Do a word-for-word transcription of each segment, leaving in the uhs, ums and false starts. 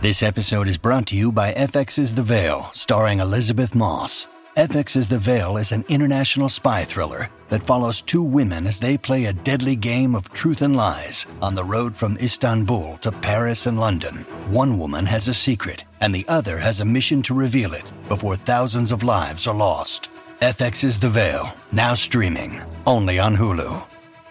This episode is brought to you by F X's The Veil, starring Elizabeth Moss. F X's The Veil is an international spy thriller that follows two women as they play a deadly game of truth and lies on the road from Istanbul to Paris and London. One woman has a secret, and the other has a mission to reveal it before thousands of lives are lost. F X's The Veil, now streaming, only on Hulu.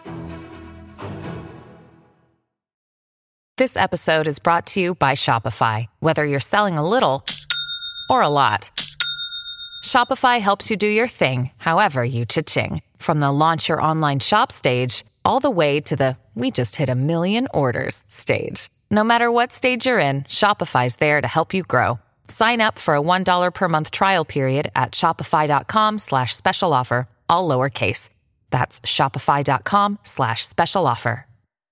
This episode is brought to you by Shopify. Whether you're selling a little or a lot, Shopify helps you do your thing, however you cha-ching. From the launch your online shop stage, all the way to the we just hit a million orders stage. No matter what stage you're in, Shopify's there to help you grow. Sign up for a one dollar per month trial period at shopify.com slash special offer, all lowercase. That's shopify.com slash special offer.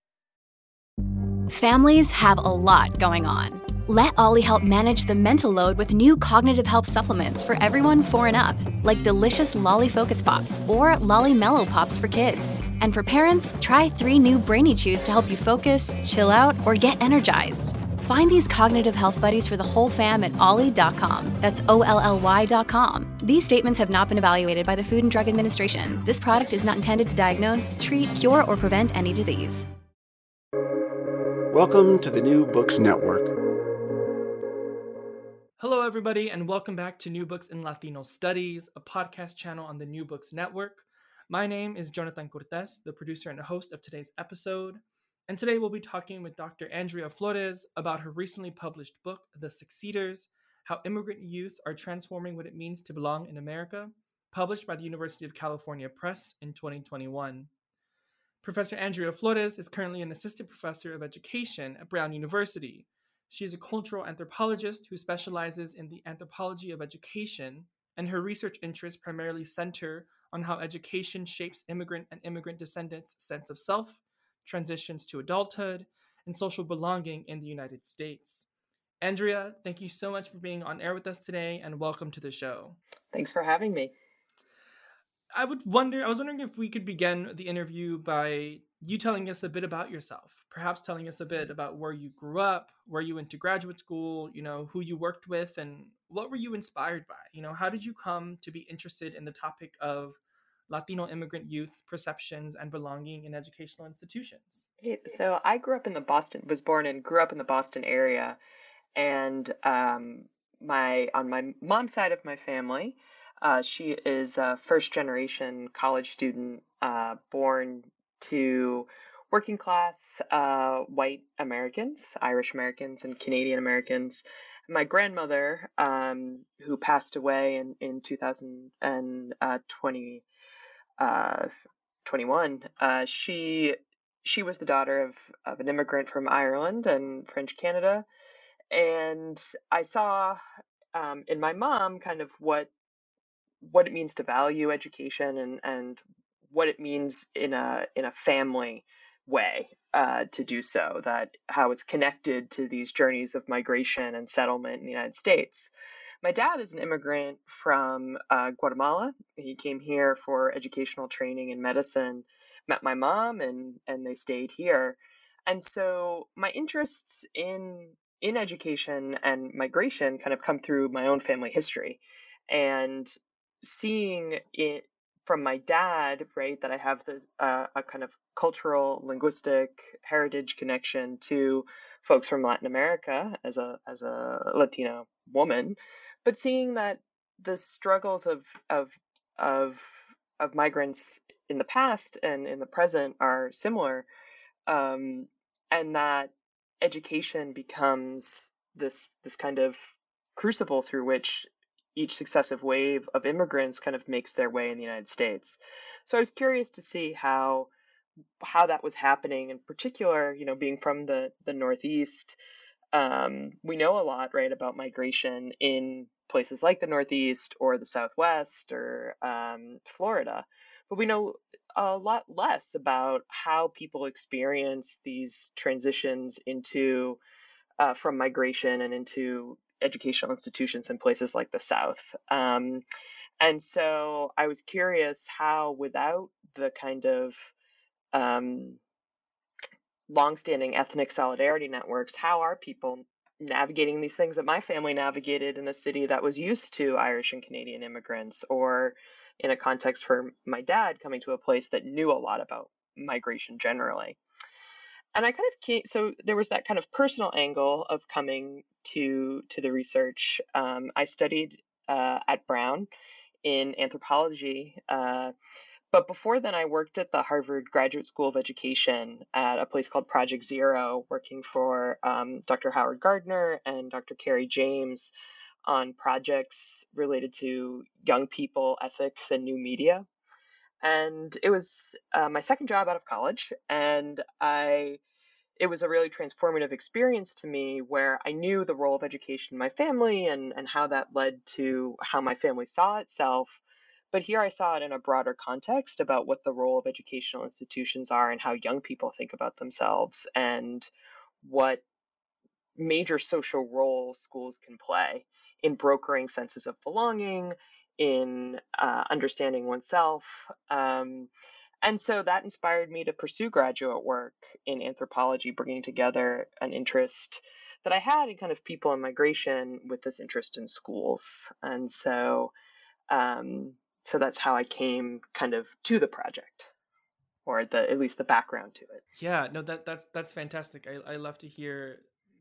Families have a lot going on. Let Ollie help manage the mental load with new cognitive help supplements for everyone four and up, like delicious Lolly Focus Pops or Lolly Mellow Pops for kids. And for parents, try three new Brainy Chews to help you focus, chill out, or get energized. Find these cognitive health buddies for the whole fam at ollie dot com. That's O L L Y dot com. These statements have not been evaluated by the Food and Drug Administration. This product is not intended to diagnose, treat, cure, or prevent any disease. Welcome to the New Books Network. Hello, everybody, and welcome back to New Books in Latino Studies, a podcast channel on the New Books Network. My name is Jonathan Cortez, the producer and host of today's episode, and today we'll be talking with Doctor Andrea Flores about her recently published book, The Succeeders: How Immigrant Youth Are Transforming What It Means to Belong in America, published by the University of California Press in twenty twenty-one. Professor Andrea Flores is currently an assistant professor of education at Brown University. She is a cultural anthropologist who specializes in the anthropology of education, and her research interests primarily center on how education shapes immigrant and immigrant descendants' sense of self, transitions to adulthood, and social belonging in the United States. Andrea, thank you so much for being on air with us today, and welcome to the show. Thanks for having me. I would wonder, I was wondering if we could begin the interview by you telling us a bit about yourself, perhaps telling us a bit about where you grew up, where you went to graduate school, you know, who you worked with, and what were you inspired by? You know, how did you come to be interested in the topic of Latino immigrant youth perceptions and belonging in educational institutions? So I grew up in the Boston, was born and grew up in the Boston area. And um, my on my mom's side of my family, uh, she is a first generation college student uh, born to working class uh, white Americans, Irish Americans, and Canadian Americans. My grandmother, um, who passed away in, in two thousand twenty, uh, twenty-one, uh, she she was the daughter of, of an immigrant from Ireland and French Canada. And I saw um, in my mom kind of what what it means to value education and, and what it means in a in a family way uh, to do so, that how it's connected to these journeys of migration and settlement in the United States. My dad is an immigrant from uh, Guatemala. He came here for educational training in medicine, met my mom, and and they stayed here. And so my interests in in education and migration kind of come through my own family history, and seeing it from my dad, right, that I have this, uh, a kind of cultural, linguistic heritage connection to folks from Latin America as a as a Latina woman, but seeing that the struggles of of of of migrants in the past and in the present are similar, um, and that education becomes this this kind of crucible through which each successive wave of immigrants kind of makes their way in the United States. So I was curious to see how how that was happening. In particular, you know, being from the the Northeast, um, we know a lot, right, about migration in places like the Northeast or the Southwest or um, Florida, but we know a lot less about how people experience these transitions into uh, from migration and into educational institutions in places like the South. Um, and so I was curious how, without the kind of um, longstanding ethnic solidarity networks, how are people navigating these things that my family navigated in a city that was used to Irish and Canadian immigrants, or in a context for my dad coming to a place that knew a lot about migration generally. And I kind of came, so there was that kind of personal angle of coming to to the research. Um, I studied uh, at Brown in anthropology, uh, but before then I worked at the Harvard Graduate School of Education at a place called Project Zero, working for um, Doctor Howard Gardner and Doctor Carrie James on projects related to young people, ethics, and new media. And it was uh, my second job out of college, and I it was a really transformative experience to me, where I knew the role of education in my family and, and how that led to how my family saw itself. But here I saw it in a broader context about what the role of educational institutions are and how young people think about themselves, and what major social role schools can play in brokering senses of belonging, in uh, understanding oneself. Um, and so that inspired me to pursue graduate work in anthropology, bringing together an interest that I had in kind of people and migration with this interest in schools. And so, um, so that's how I came kind of to the project, or the at least the background to it. Yeah, no, that that's that's fantastic. I, I love to hear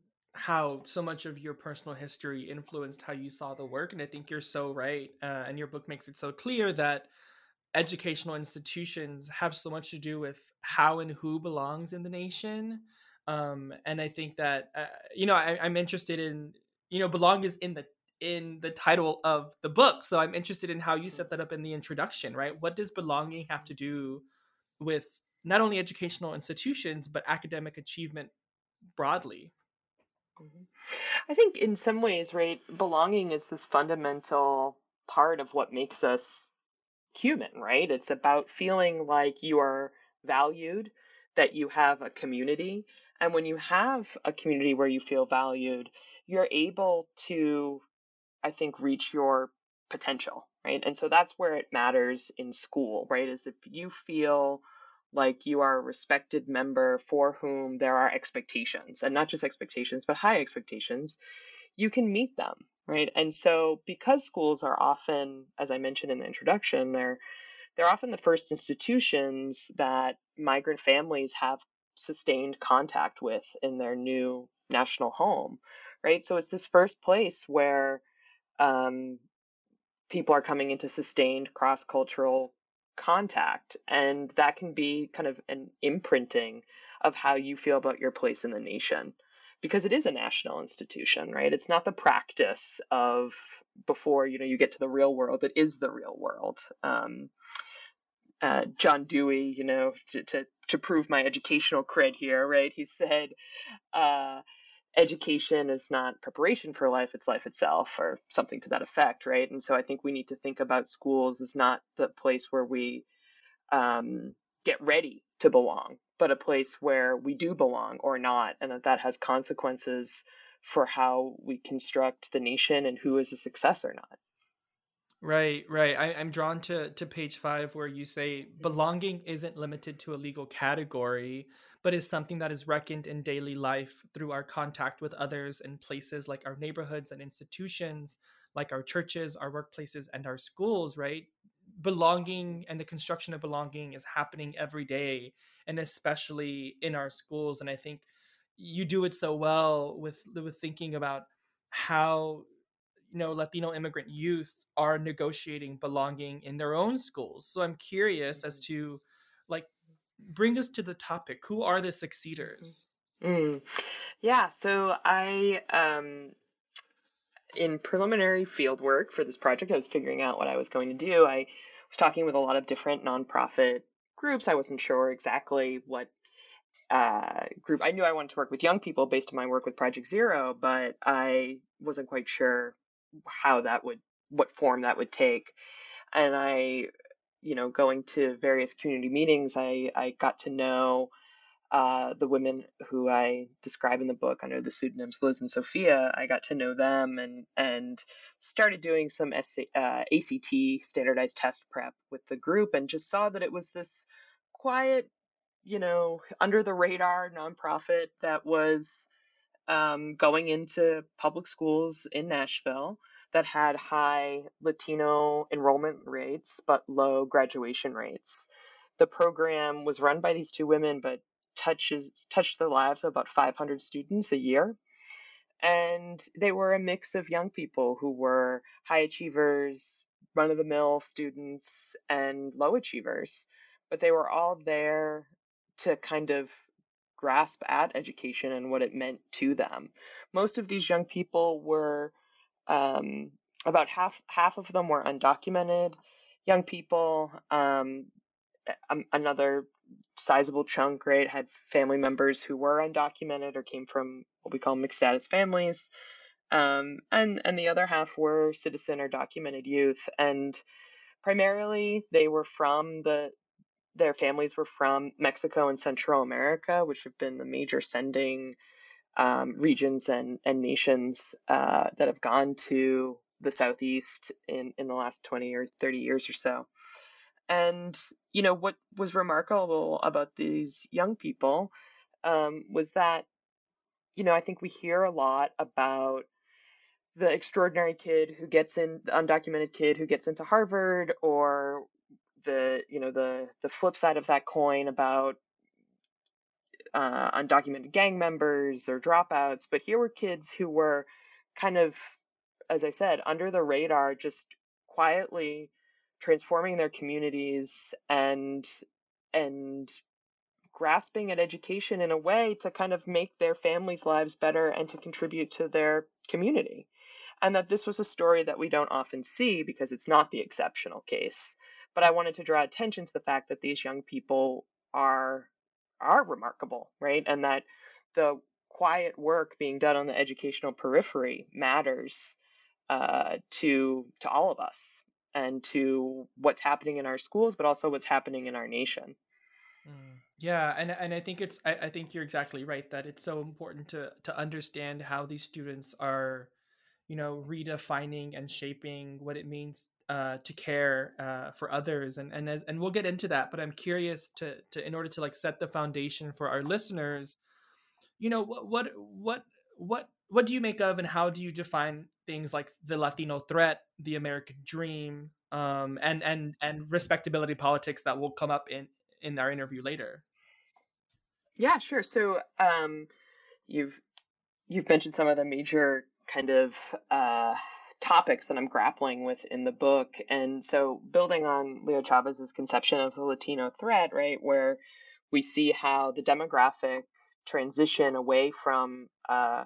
how so much of your personal history influenced how you saw the work. And I think you're so right. Uh, and your book makes it so clear that educational institutions have so much to do with how and who belongs in the nation. Um, and I think that, uh, you know, I, I'm interested in, you know, belong is in the in the title of the book. So I'm interested in how you set that up in the introduction, right? What does belonging have to do with not only educational institutions, but academic achievement broadly? Mhm. I think in some ways, right, belonging is this fundamental part of what makes us human, right? It's about feeling like you are valued, that you have a community. And when you have a community where you feel valued, you're able to, I think, reach your potential, right? And so that's where it matters in school, right? Is if you feel like you are a respected member for whom there are expectations, and not just expectations, but high expectations, you can meet them, right? And so because schools are often, as I mentioned in the introduction, they're they're often the first institutions that migrant families have sustained contact with in their new national home, right? So it's this first place where um, people are coming into sustained cross-cultural contact, and that can be kind of an imprinting of how you feel about your place in the nation, because it is a national institution, right? It's not the practice of before, you know, you get to the real world. It is the real world. Um, uh, John Dewey, you know, to, to to prove my educational cred here, right? He said, uh, education is not preparation for life, it's life itself, or something to that effect, right? And so I think we need to think about schools as not the place where we um, get ready to belong, but a place where we do belong or not, and that that has consequences for how we construct the nation and who is a success or not. Right, right. I, I'm drawn to, to page five where you say belonging isn't limited to a legal category, but is something that is reckoned in daily life through our contact with others in places like our neighborhoods and institutions, like our churches, our workplaces, and our schools, right? Belonging and the construction of belonging is happening every day, and especially in our schools. And I think you do it so well with with thinking about how, you know, Latino immigrant youth are negotiating belonging in their own schools. So I'm curious as to, like, bring us to the topic. Who are the succeeders? Mm. Yeah, so I, um, in preliminary field work for this project, I was figuring out what I was going to do. I was talking with a lot of different nonprofit groups. I wasn't sure exactly what uh, group. I knew I wanted to work with young people based on my work with Project Zero, but I wasn't quite sure how that would, what form that would take. And I, you know, going to various community meetings, I, I got to know uh, the women who I describe in the book under the pseudonyms Liz and Sophia. I got to know them and and started doing some S A, uh, A C T, standardized test prep, with the group, and just saw that it was this quiet, you know, under the radar nonprofit that was um, going into public schools in Nashville that had high Latino enrollment rates but low graduation rates. The program was run by these two women, but touches touched the lives of about five hundred students a year. And they were a mix of young people who were high achievers, run-of-the-mill students, and low achievers. But they were all there to kind of grasp at education and what it meant to them. Most of these young people were, um, about half half of them were undocumented young people. Um, another sizable chunk, right, had family members who were undocumented or came from what we call mixed status families. Um, and, and the other half were citizen or documented youth. And primarily they were from the, their families were from Mexico and Central America, which have been the major sending um, regions and, and nations uh, that have gone to the Southeast in, in the last twenty or thirty years or so. And, you know, what was remarkable about these young people um, was that, you know, I think we hear a lot about the extraordinary kid who gets in, the undocumented kid who gets into Harvard, or the, you know, the, the flip side of that coin about uh, undocumented gang members or dropouts. But here were kids who were kind of, as I said, under the radar, just quietly transforming their communities and and grasping at education in a way to kind of make their families' lives better and to contribute to their community. And that this was a story that we don't often see because it's not the exceptional case. But I wanted to draw attention to the fact that these young people are are remarkable, right? And that the quiet work being done on the educational periphery matters uh, to to all of us, and to what's happening in our schools, but also what's happening in our nation. Mm. Yeah, and and I think it's I, I think you're exactly right that it's so important to to understand how these students are, you know, redefining and shaping what it means uh, to care uh, for others, and and as, and we'll get into that. But I'm curious to to in order to like set the foundation for our listeners, you know, what what what what what do you make of and how do you define things like the Latino threat, the American dream, um, and and and respectability politics that will come up in in our interview later? Yeah, sure. So um, you've you've mentioned some of the major kind of uh, topics that I'm grappling with in the book, and so building on Leo Chavez's conception of the Latino threat, right, where we see how the demographic transition away from uh,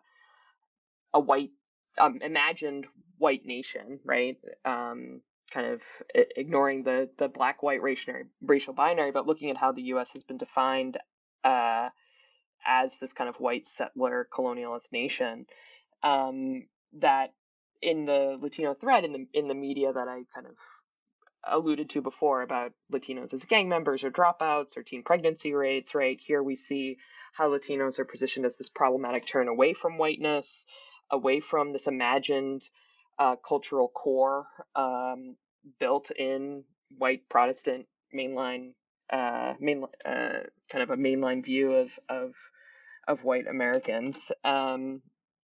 a white, um, imagined white nation, right? Um, kind of ignoring the the black-white racial racial binary, but looking at how the U S has been defined uh, as this kind of white settler colonialist nation. Um, that in the Latino thread in the in the media that I kind of alluded to before about Latinos as gang members or dropouts or teen pregnancy rates, right? Here we see how Latinos are positioned as this problematic turn away from whiteness, away from this imagined uh, cultural core um, built in white Protestant mainline, uh, main, uh, kind of a mainline view of of of white Americans, um,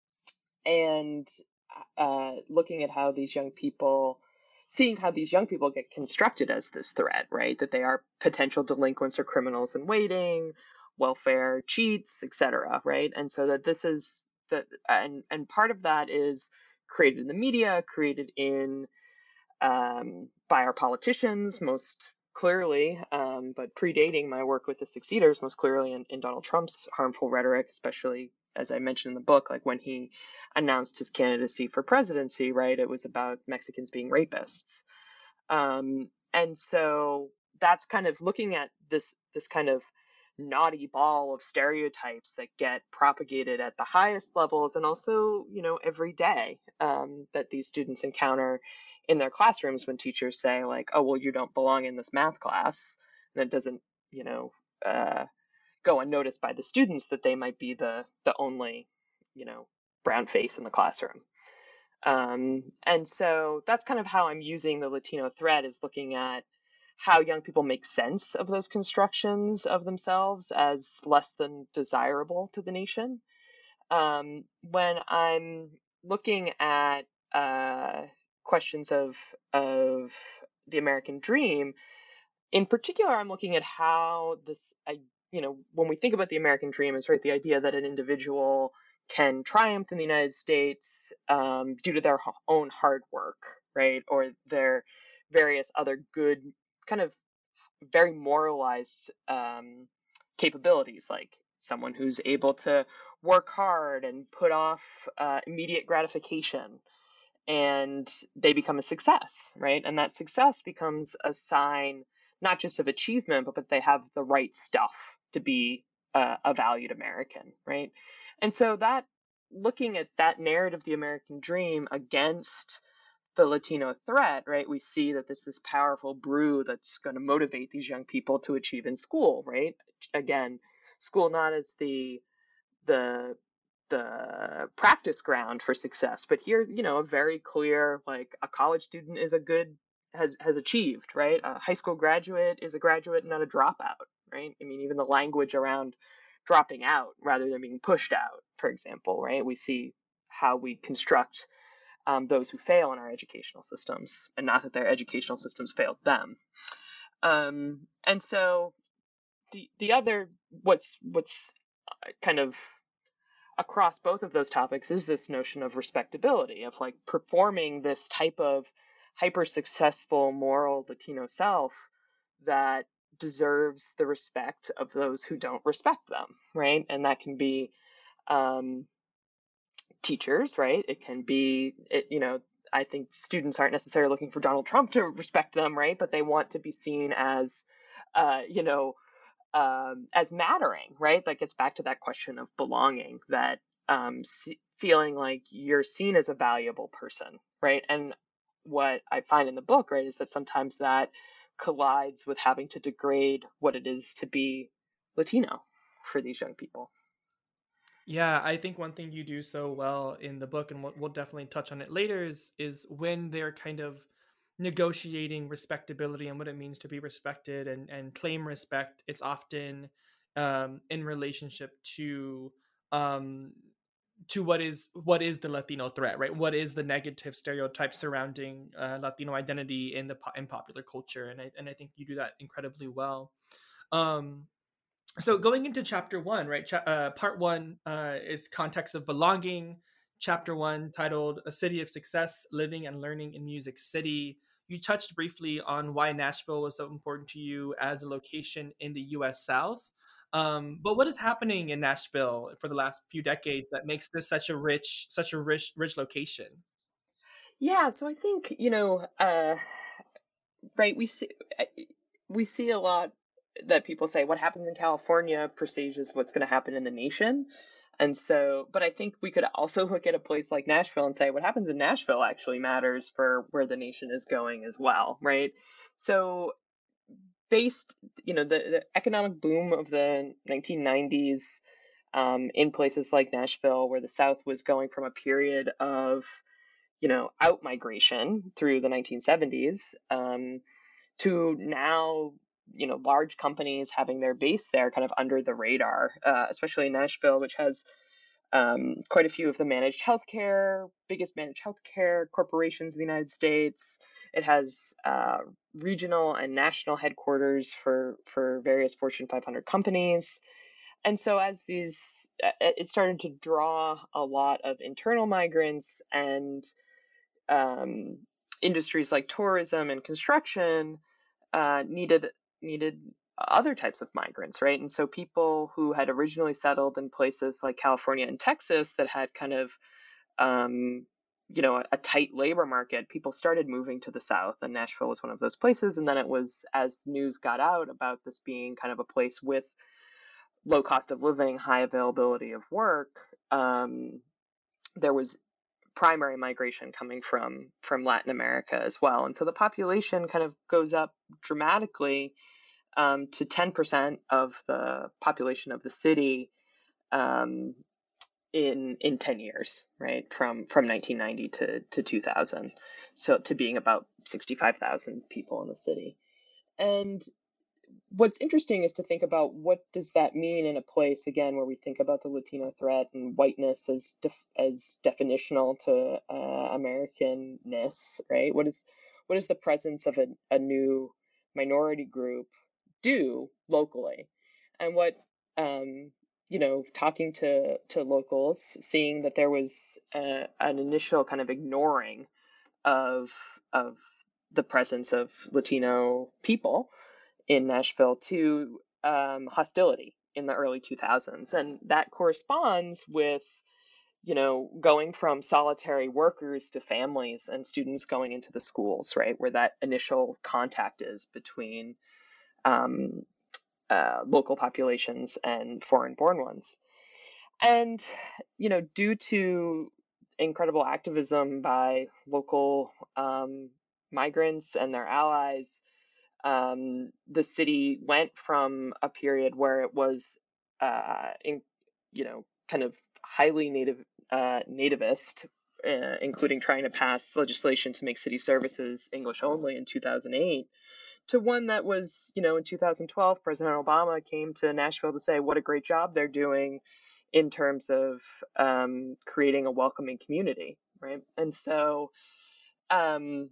and uh, looking at how these young people, seeing how these young people get constructed as this threat, right? That they are potential delinquents or criminals in waiting, welfare cheats, et cetera, right? And so that this is the and and part of that is created in the media, created in um, by our politicians, most clearly, um, but predating my work with the Succeeders, most clearly in, in Donald Trump's harmful rhetoric, especially as I mentioned in the book, like when he announced his candidacy for presidency, right? It was about Mexicans being rapists. Um, and so that's kind of looking at this, this kind of naughty ball of stereotypes that get propagated at the highest levels and also, you know, every day um, that these students encounter in their classrooms when teachers say like, oh, well, you don't belong in this math class. And it doesn't, you know, uh, go unnoticed by the students that they might be the the only, you know, brown face in the classroom. Um, and so that's kind of how I'm using the Latino thread, is looking at how young people make sense of those constructions of themselves as less than desirable to the nation. Um, when I'm looking at uh, questions of of the American dream, in particular, I'm looking at how this, I, you know, when we think about the American dream, is right the idea that an individual can triumph in the United States um, due to their own hard work, right, or their various other good, kind of very moralized um, capabilities, like someone who's able to work hard and put off uh, immediate gratification, and they become a success, right? And that success becomes a sign not just of achievement, but that they have the right stuff to be uh, a valued American, right? And so that, looking at that narrative, the American dream, against the Latino threat, right? We see that there's this powerful brew that's going to motivate these young people to achieve in school, right? Again, school not as the the the practice ground for success, but here, you know, a very clear, like, a college student is a good has has achieved, right? A high school graduate is a graduate, not a dropout, right? I mean, even the language around dropping out rather than being pushed out, for example, right? We see how we construct um, those who fail in our educational systems, and not that their educational systems failed them. Um, and so the the other what's what's kind of across both of those topics is this notion of respectability, of like performing this type of hyper successful moral Latino self that deserves the respect of those who don't respect them, right? And that can be um, teachers, right? It can be, it, you know, I think students aren't necessarily looking for Donald Trump to respect them, right? But they want to be seen as, uh, you know, um, as mattering, right? That gets back to that question of belonging, that um, see, feeling like you're seen as a valuable person, right? And what I find in the book, right, is that sometimes that collides with having to degrade what it is to be Latino for these young people. Yeah, I think one thing you do so well in the book, and we'll, we'll definitely touch on it later, is is when they're kind of negotiating respectability and what it means to be respected and and claim respect. It's often um, in relationship to um, to what is what is the Latino threat, right? What is the negative stereotype surrounding uh, Latino identity in the po- in popular culture? And I and I think you do that incredibly well. Um, so going into chapter one, right? Cha- uh, part one uh, is context of belonging. Chapter one, titled "A City of Success: Living and Learning in Music City." You touched briefly on why Nashville was so important to you as a location in the U S South. Um, but what is happening in Nashville for the last few decades that makes this such a rich, such a rich, rich location? Yeah, so I think, you know, uh, right, we see we see a lot that people say what happens in California presages what's going to happen in the nation. And so, but I think we could also look at a place like Nashville and say what happens in Nashville actually matters for where the nation is going as well, right? So, based, you know, the, the economic boom of the nineteen nineties um, in places like Nashville, where the South was going from a period of, you know, out migration through the nineteen seventies um, to now, you know, large companies having their base there kind of under the radar, uh, especially in Nashville, which has um, quite a few of the managed healthcare, biggest managed healthcare corporations in the United States. It has uh, regional and national headquarters for, for various Fortune five hundred companies. And so as these, it started to draw a lot of internal migrants, and um, industries like tourism and construction uh, needed needed other types of migrants, right? And so people who had originally settled in places like California and Texas that had kind of, um, you know, a, a tight labor market, people started moving to the South, and Nashville was one of those places. And then it was, as news got out about this being kind of a place with low cost of living, high availability of work, um, there was primary migration coming from from Latin America as well. And so the population kind of goes up dramatically um, to ten percent of the population of the city um, in in ten years, right? From from nineteen ninety to, to two thousand. So to being about sixty-five thousand people in the city. And what's interesting is to think about what does that mean in a place, again, where we think about the Latino threat and whiteness as def- as definitional to uh, Americanness, right? What is what does the presence of a, a new minority group do locally? And what, um, you know, talking to, to locals, seeing that there was uh, an initial kind of ignoring of of the presence of Latino people in Nashville to um, hostility in the early two thousands. And that corresponds with, you know, going from solitary workers to families and students going into the schools, right, where that initial contact is between um, uh, local populations and foreign-born ones. And, you know, due to incredible activism by local um, migrants and their allies, um, the city went from a period where it was, uh, in, you know, kind of highly native uh, nativist, uh, including trying to pass legislation to make city services English only in two thousand eight, to one that was, you know, in two thousand twelve, President Obama came to Nashville to say what a great job they're doing in terms of um, creating a welcoming community, right? And so, um,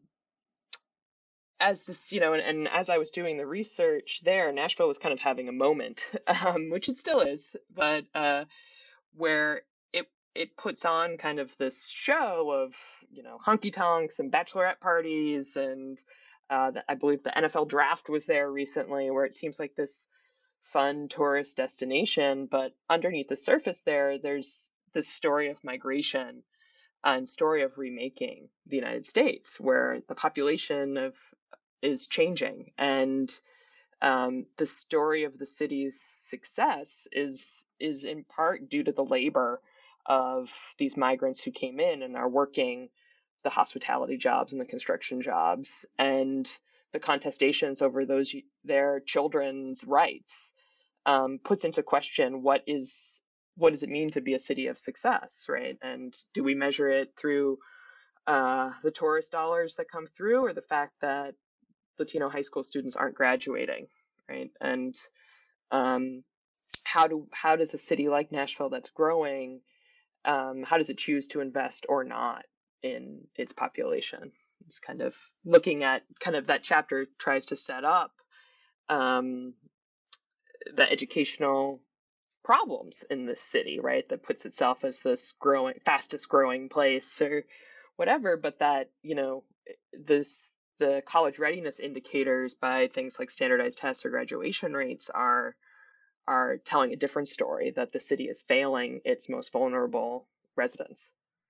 as this, you know, and, and as I was doing the research there, Nashville was kind of having a moment, um, which it still is, but uh, where it it puts on kind of this show of, you know, honky tonks and bachelorette parties, and uh, the, I believe the N F L draft was there recently, where it seems like this fun tourist destination, but underneath the surface there, there's this story of migration and story of remaking the United States, where the population of is changing, and um, the story of the city's success is is in part due to the labor of these migrants who came in and are working the hospitality jobs and the construction jobs, and the contestations over those their children's rights um, puts into question what is what does it mean to be a city of success, right? And do we measure it through uh, the tourist dollars that come through, or the fact that Latino high school students aren't graduating, right? And um, how do how does a city like Nashville that's growing, um, how does it choose to invest or not in its population? It's kind of looking at kind of that chapter tries to set up um, the educational problems in this city, right? That puts itself as this growing, fastest growing place or whatever, but that, you know, this the college readiness indicators by things like standardized tests or graduation rates are are telling a different story, that the city is failing its most vulnerable residents.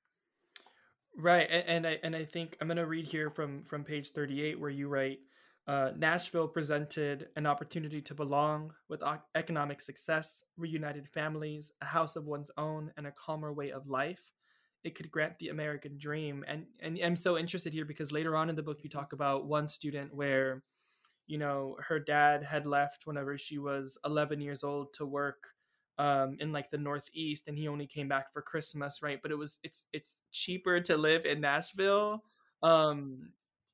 Right, and, and I and I think I'm going to read here from from page thirty-eight, where you write, uh, Nashville presented an opportunity to belong, with o- economic success, reunited families, a house of one's own, and a calmer way of life. It could grant the American dream. And and I'm so interested here because later on in the book you talk about one student where, you know, her dad had left whenever she was eleven years old to work um in like the Northeast, and he only came back for Christmas, right? But it was it's it's cheaper to live in Nashville. um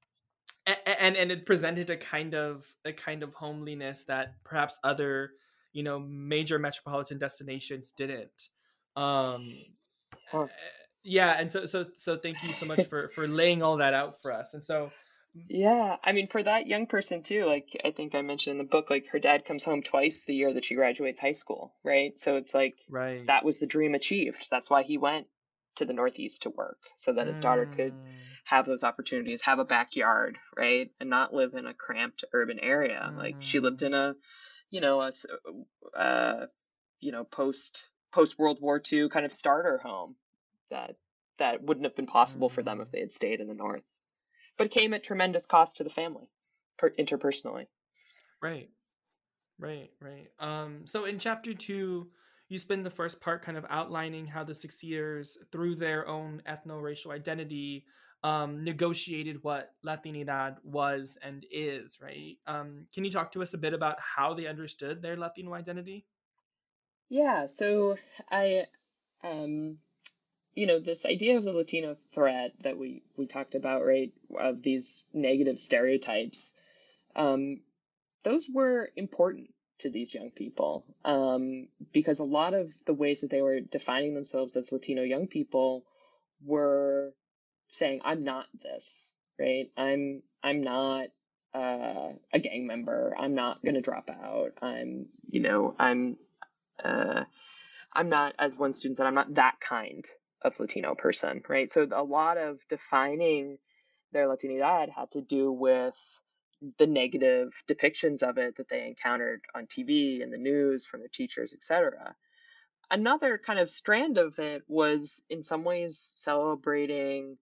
a- and and it presented a kind of a kind of homeliness that perhaps other, you know, major metropolitan destinations didn't. um Huh. yeah, and so so so thank you so much for for laying all that out for us. And so Yeah, I mean, for that young person too, like I think I mentioned in the book, like her dad comes home twice the year that she graduates high school, right? So it's like right. that was the dream achieved. That's why he went to the Northeast to work, so that his daughter could Mm, have those opportunities, have a backyard, right? And not live in a cramped urban area. Like she lived mm, in a, you know, a, s- uh, you know, post post World War two kind of starter home that that wouldn't have been possible for them if mm. they had stayed in the North, but came at tremendous cost to the family, per, interpersonally. Right, right, right. Um, so in chapter two, you spend the first part kind of outlining how the succeeders, through their own ethno-racial identity, um, negotiated what Latinidad was and is, right? Um, can you talk to us a bit about how they understood their Latino identity? Yeah, so I, um, you know, this idea of the Latino threat that we we talked about, right, of these negative stereotypes, um, those were important to these young people, um, because a lot of the ways that they were defining themselves as Latino young people were saying, I'm not this, right? I'm I'm not uh, a gang member. I'm not going to drop out. I'm, you know, I'm uh, I'm not, as one student said, I'm not that kind of Latino person, right? So a lot of defining their Latinidad had to do with the negative depictions of it that they encountered on T V and the news from their teachers, et cetera. Another kind of strand of it was in some ways celebrating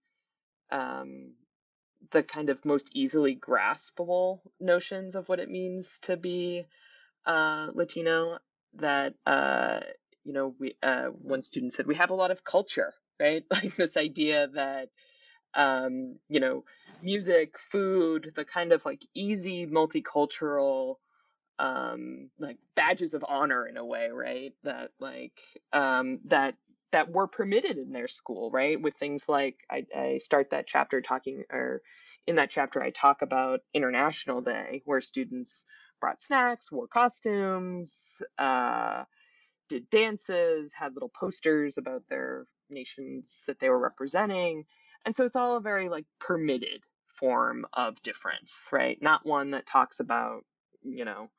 um, the kind of most easily graspable notions of what it means to be uh, Latino. That, uh, you know, we uh, one student said, we have a lot of culture, right? Like this idea that um, you know, music, food, the kind of like easy multicultural, um, like badges of honor in a way, right? That like, um, that, that were permitted in their school, right? With things like, I, I start that chapter talking, or in that chapter, I talk about International Day, where students brought snacks, wore costumes, uh, did dances, had little posters about their nations that they were representing. And so it's all a very like permitted form of difference, right? Not one that talks about, you know,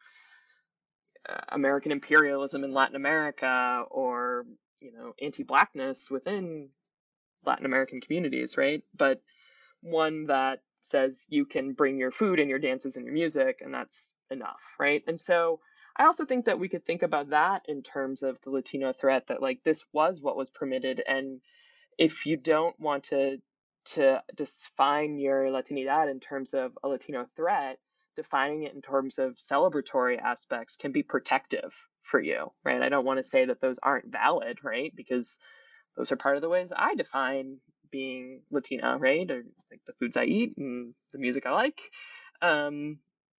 uh, American imperialism in Latin America, or, you know, anti-Blackness within Latin American communities, right? But one that says you can bring your food and your dances and your music, and that's enough, right? And so I also think that we could think about that in terms of the Latino threat, that like this was what was permitted. And if you don't want to to define your Latinidad in terms of a Latino threat, defining it in terms of celebratory aspects can be protective for you, right? I don't want to say that those aren't valid, right? Because those are part of the ways I define being Latina, right? Or like the foods I eat and the music I like. Um,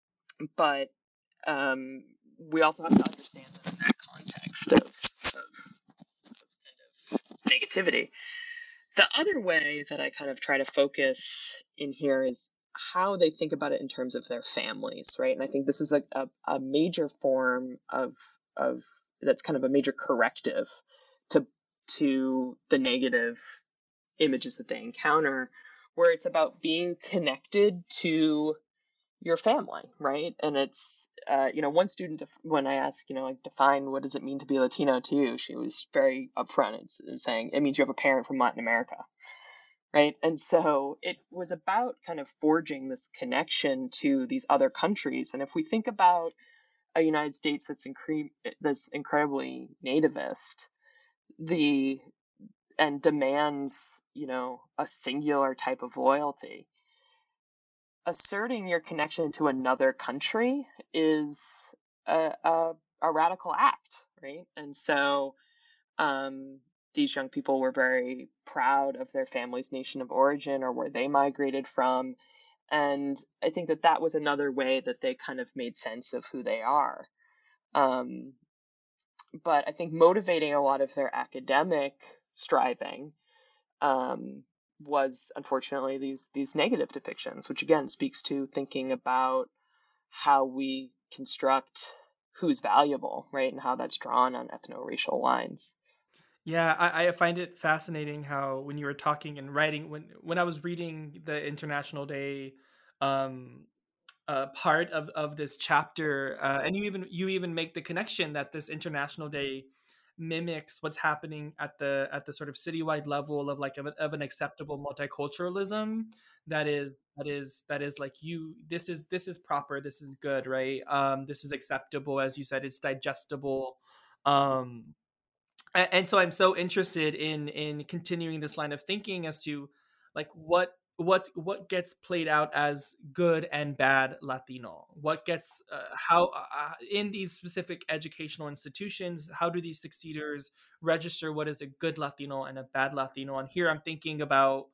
but um, we also have to understand that in that context of, of, of kind of negativity. The other way that I kind of try to focus in here is how they think about it in terms of their families, right? And I think this is a, a, a major form of of that's kind of a major corrective to to the negative images that they encounter, where it's about being connected to your family, right? And it's, uh, you know, one student, def- when I asked, you know, like, define what does it mean to be Latino to you, she was very upfront in, in saying it means you have a parent from Latin America, right? And so it was about kind of forging this connection to these other countries. And if we think about a United States that's, incre- that's incredibly nativist, the and demands, you know, a singular type of loyalty, asserting your connection to another country is a, a, a radical act, right? And so um, these young people were very proud of their family's nation of origin or where they migrated from. And I think that that was another way that they kind of made sense of who they are. Um, but I think motivating a lot of their academic striving um, was unfortunately these these negative depictions, which again speaks to thinking about how we construct who's valuable, right, and how that's drawn on ethno-racial lines. Yeah, I, I find it fascinating how when you were talking and writing, when when I was reading the International Day um, uh, part of, of this chapter, uh, and you even you even make the connection that this International Day mimics what's happening at the at the sort of citywide level of like of, of an acceptable multiculturalism that is that is that is like you this is this is proper, this is good, right? Um, this is acceptable, as you said, it's digestible. Um, and, and so I'm so interested in in continuing this line of thinking as to like what what what gets played out as good and bad Latino, what gets uh, how uh, in these specific educational institutions, how do these succeeders register what is a good Latino and a bad Latino? And here I'm thinking about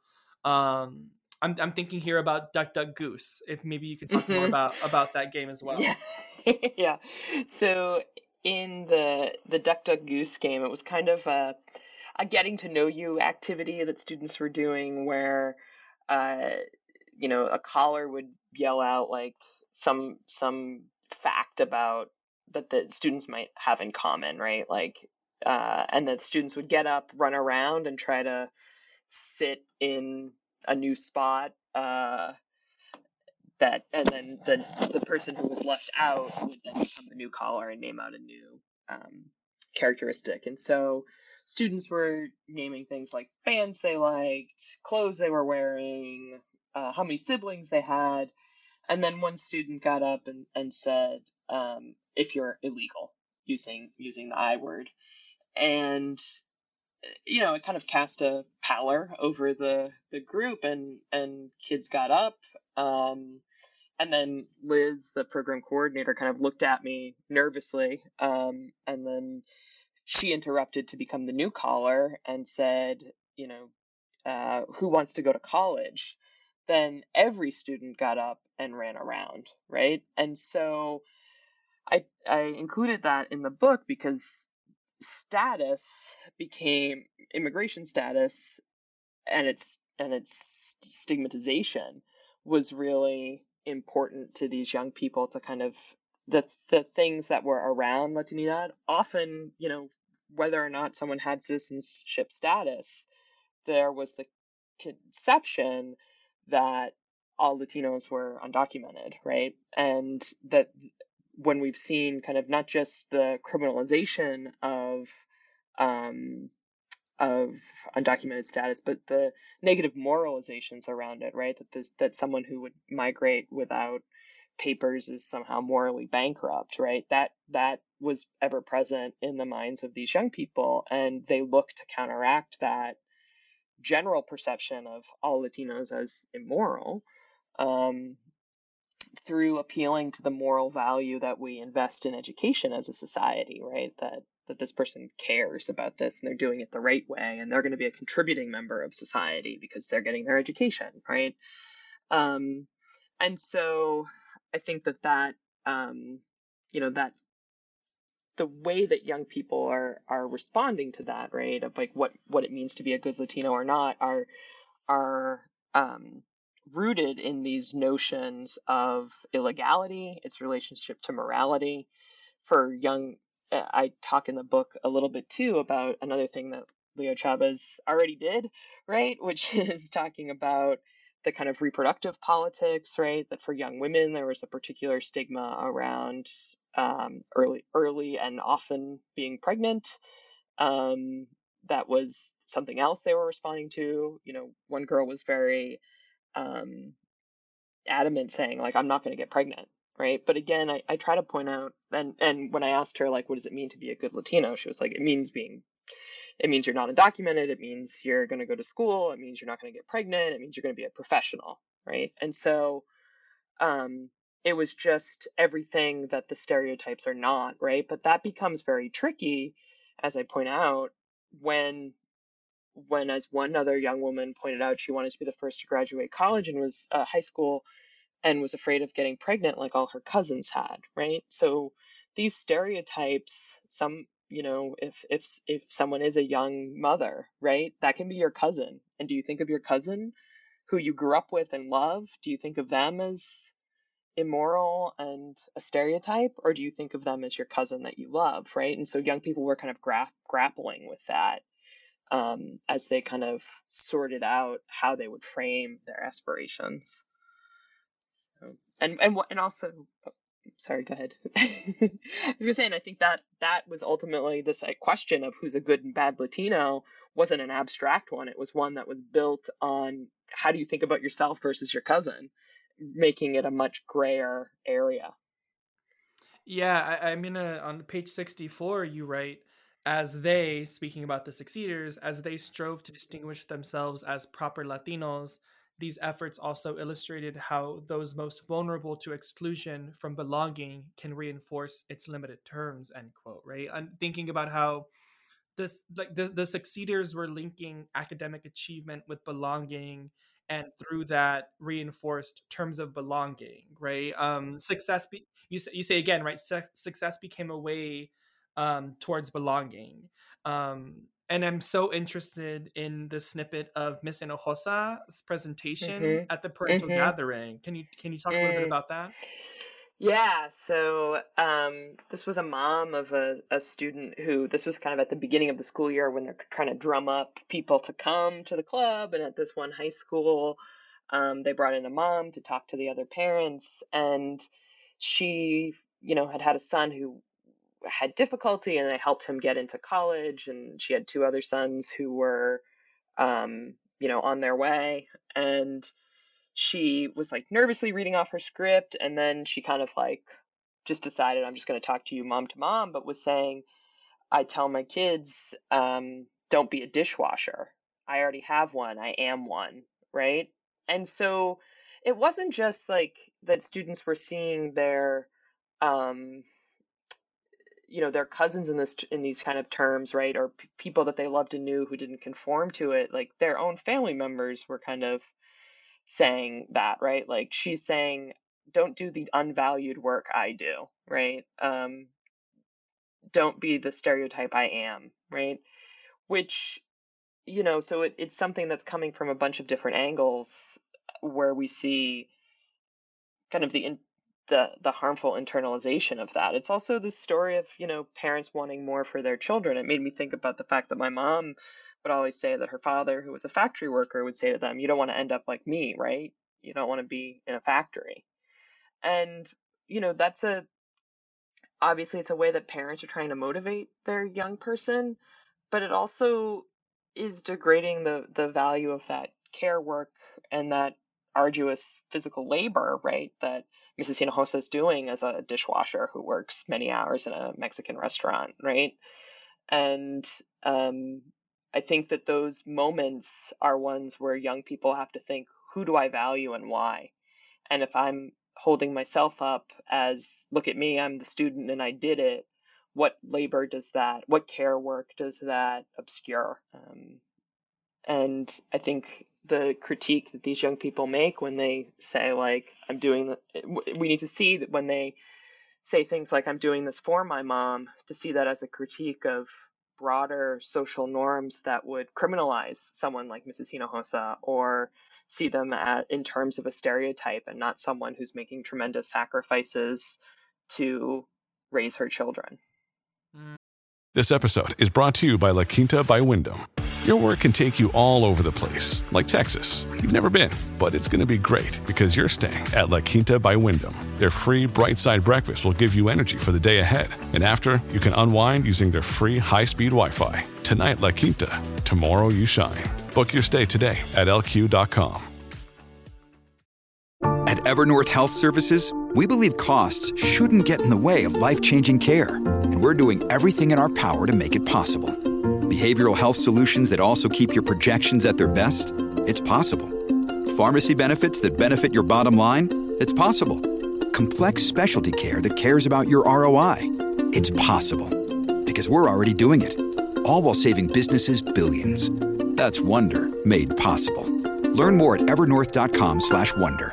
um I'm, I'm thinking here about Duck Duck Goose, if maybe you could talk mm-hmm. more about about that game as well. Yeah. Yeah. So in the the Duck Duck Goose game, it was kind of a, a getting to know you activity that students were doing, where uh, you know, a caller would yell out like some some talked about that the students might have in common, right? Like, uh, and the students would get up, run around, and try to sit in a new spot. Uh, that, and then the the person who was left out would then become the new caller and name out a new um, characteristic. And so students were naming things like bands they liked, clothes they were wearing, uh, how many siblings they had. And then one student got up and, and said, um, if you're illegal, using using the I word. And, you know, it kind of cast a pallor over the, the group, and, and kids got up. Um, and then Liz, the program coordinator, kind of looked at me nervously. Um, and then she interrupted to become the new caller and said, you know, uh, who wants to go to college? Then every student got up and ran around, right? And so I I included that in the book because status became immigration status, and its and its stigmatization was really important to these young people to kind of the the things that were around Latinidad. Often, you know, whether or not someone had citizenship status, there was the conception that all Latinos were undocumented, right? And that when we've seen kind of not just the criminalization of um, of undocumented status, but the negative moralizations around it, right? That this, that someone who would migrate without papers is somehow morally bankrupt, right? That that was ever present in the minds of these young people, and they look to counteract that general perception of all Latinos as immoral um, through appealing to the moral value that we invest in education as a society, right? That that this person cares about this and they're doing it the right way, and they're going to be a contributing member of society because they're getting their education, right? Um, and so I think that that, um, you know, that the way that young people are are responding to that, right, of like what what it means to be a good Latino or not, are are um, rooted in these notions of illegality, its relationship to morality. For young, I talk in the book a little bit too about another thing that Leo Chavez already did, right, which is talking about the kind of reproductive politics, right, that for young women there was a particular stigma around um, early, early and often being pregnant. Um, that was something else they were responding to. You know, one girl was very um, adamant, saying like, "I'm not going to get pregnant," right? But again, I, I try to point out, and and when I asked her like, "What does it mean to be a good Latino?" She was like, "It means being." It means you're not undocumented. It means you're going to go to school. It means you're not going to get pregnant. It means you're going to be a professional, right? And so um, it was just everything that the stereotypes are not, right? But that becomes very tricky, as I point out, when, when as one other young woman pointed out, she wanted to be the first to graduate college and was uh, high school and was afraid of getting pregnant like all her cousins had, right? So these stereotypes, some, you know, if if if someone is a young mother, right, that can be your cousin. And do you think of your cousin who you grew up with and love? Do you think of them as immoral and a stereotype, or do you think of them as your cousin that you love, right? And so young people were kind of gra- grappling with that um, as they kind of sorted out how they would frame their aspirations. So, and and and also. Sorry, go ahead. I was gonna say, and I think that that was ultimately this like, question of who's a good and bad Latino wasn't an abstract one. It was one that was built on how do you think about yourself versus your cousin, making it a much grayer area. Yeah, I, I mean, uh, on page sixty-four, you write, as they, speaking about the succeeders, as they strove to distinguish themselves as proper Latinos, these efforts also illustrated how those most vulnerable to exclusion from belonging can reinforce its limited terms, end quote, right? I'm thinking about how this, like the, the succeeders were linking academic achievement with belonging, and through that reinforced terms of belonging, right? Um, success, be, you, say, you say again, right? Su- success became a way um, towards belonging. Um, and I'm so interested in the snippet of Miss Hinojosa's presentation Mm-hmm. at the parental Mm-hmm. gathering. Can you can you talk a little bit Mm. about that? Yeah, so um, this was a mom of a, a student who, this was kind of at the beginning of the school year when they're trying to drum up people to come to the club. And at this one high school, um, they brought in a mom to talk to the other parents. And she, you know, had had a son who had difficulty and they helped him get into college. And she had two other sons who were, um, you know, on their way. And she was like nervously reading off her script, and then she kind of like just decided, I'm just going to talk to you mom to mom, but was saying, I tell my kids, um, don't be a dishwasher. I already have one. I am one, right? And so it wasn't just like that students were seeing their, um, you know, their cousins in this in these kind of terms, right? Or p- people that they loved and knew who didn't conform to it. Like their own family members were kind of saying that, right? Like she's saying, don't do the unvalued work I do, right? Um, don't be the stereotype I am, right? Which, you know, so it, it's something that's coming from a bunch of different angles where we see kind of the in, the the harmful internalization of that. It's also the story of, you know, parents wanting more for their children. It made me think about the fact that my mom would always say that her father, who was a factory worker, would say to them, you don't want to end up like me, right? You don't want to be in a factory. And, you know, that's a, obviously it's a way that parents are trying to motivate their young person, but it also is degrading the the value of that care work and that arduous physical labor, right, that Missus Hinojosa is doing as a dishwasher who works many hours in a Mexican restaurant, right? And um, I think that those moments are ones where young people have to think, who do I value and why? And if I'm holding myself up as, look at me, I'm the student and I did it, what labor does that, what care work does that obscure? Um, and I think the critique that these young people make when they say, like, I'm doing, the, we need to see that when they say things like, I'm doing this for my mom, to see that as a critique of broader social norms that would criminalize someone like Missus Hinojosa, or see them at, in terms of a stereotype and not someone who's making tremendous sacrifices to raise her children. This episode is brought to you by La Quinta by Wyndham. Your work can take you all over the place, like Texas. You've never been, but it's going to be great because you're staying at La Quinta by Wyndham. Their free Bright Side breakfast will give you energy for the day ahead. And after, you can unwind using their free high-speed Wi-Fi. Tonight, La Quinta. Tomorrow, you shine. Book your stay today at L Q dot com. At Evernorth Health Services, we believe costs shouldn't get in the way of life-changing care. And we're doing everything in our power to make it possible. Behavioral health solutions that also keep your projections at their best? It's possible. Pharmacy benefits that benefit your bottom line? It's possible. Complex specialty care that cares about your R O I? It's possible. Because we're already doing it. All while saving businesses billions. That's Wonder made possible. Learn more at evernorth.com slash wonder.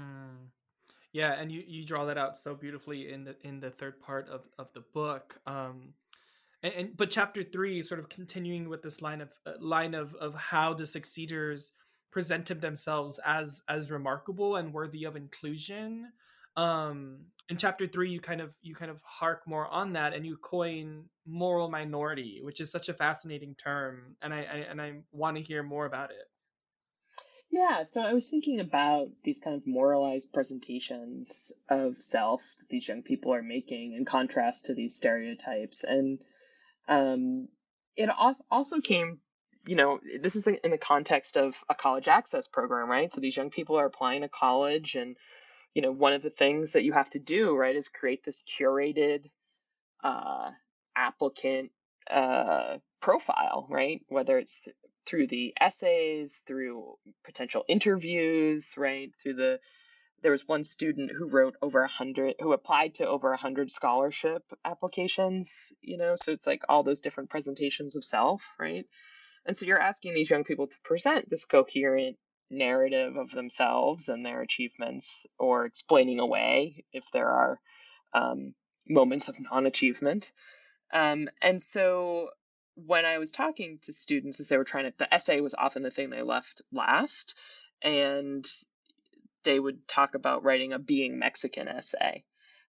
Yeah, and you, you draw that out so beautifully in the in the third part of, of the book. Um, and, and but chapter three, sort of continuing with this line of uh, line of of how the succeeders presented themselves as as remarkable and worthy of inclusion. Um, in chapter three, you kind of you kind of hark more on that, and you coin moral minority, which is such a fascinating term, and I, I and I want to hear more about it. Yeah, so I was thinking about these kind of moralized presentations of self that these young people are making in contrast to these stereotypes. And um, it also came, you know, this is in the context of a college access program, right? So these young people are applying to college, and, you know, one of the things that you have to do, right, is create this curated uh, applicant uh, profile, right? Whether it's th- through the essays, through potential interviews, right? Through the, there was one student who wrote over a hundred, who applied to over a hundred scholarship applications, you know, so it's like all those different presentations of self, right? And so you're asking these young people to present this coherent narrative of themselves and their achievements, or explaining away if there are um, moments of non-achievement. Um, and so when I was talking to students as they were trying to, the essay was often the thing they left last, and they would talk about writing a being Mexican essay.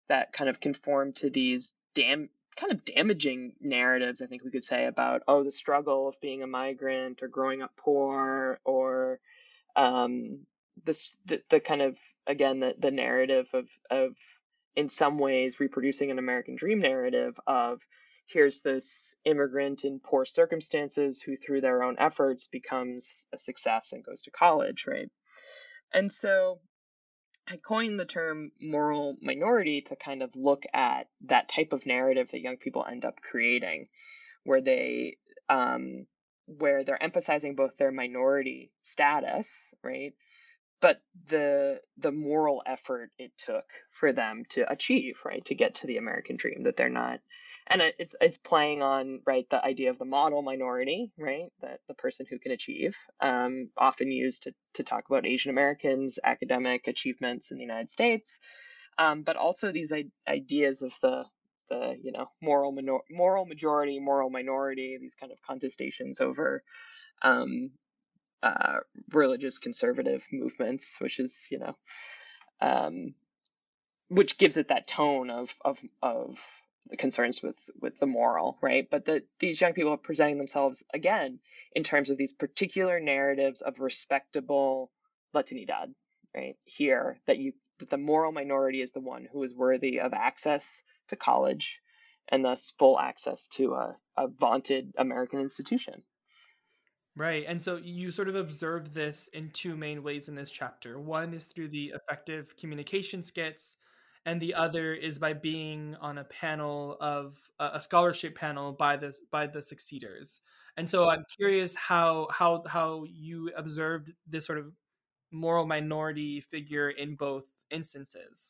that kind of conform to these dam kind of damaging narratives, I think we could say, about, oh, the struggle of being a migrant or growing up poor, or um, this the, the kind of, again, the, the narrative of of in some ways reproducing an American dream narrative of, here's this immigrant in poor circumstances who through their own efforts becomes a success and goes to college, right? And so I coined the term moral minority to kind of look at that type of narrative that young people end up creating, where they um, where they're emphasizing both their minority status, right, but the the moral effort it took for them to achieve, right, to get to the American dream, that they're not, and it's it's playing on, right, the idea of the model minority, right, that the person who can achieve, um, often used to to talk about Asian Americans' academic achievements in the United States, um, but also these I- ideas of the the you know moral minor- moral majority, moral minority, these kind of contestations over um, uh, religious conservative movements, which is, you know, um, which gives it that tone of of of the concerns with with the moral, right? But that these young people are presenting themselves again in terms of these particular narratives of respectable Latinidad, right? Here, that you that the moral minority is the one who is worthy of access to college, and thus full access to a, a vaunted American institution. Right. And so you sort of observe this in two main ways in this chapter. One is through the effective communication skits, and the other is by being on a panel of uh, a scholarship panel by the by the succeeders. And so I'm curious how how how you observed this sort of moral minority figure in both instances.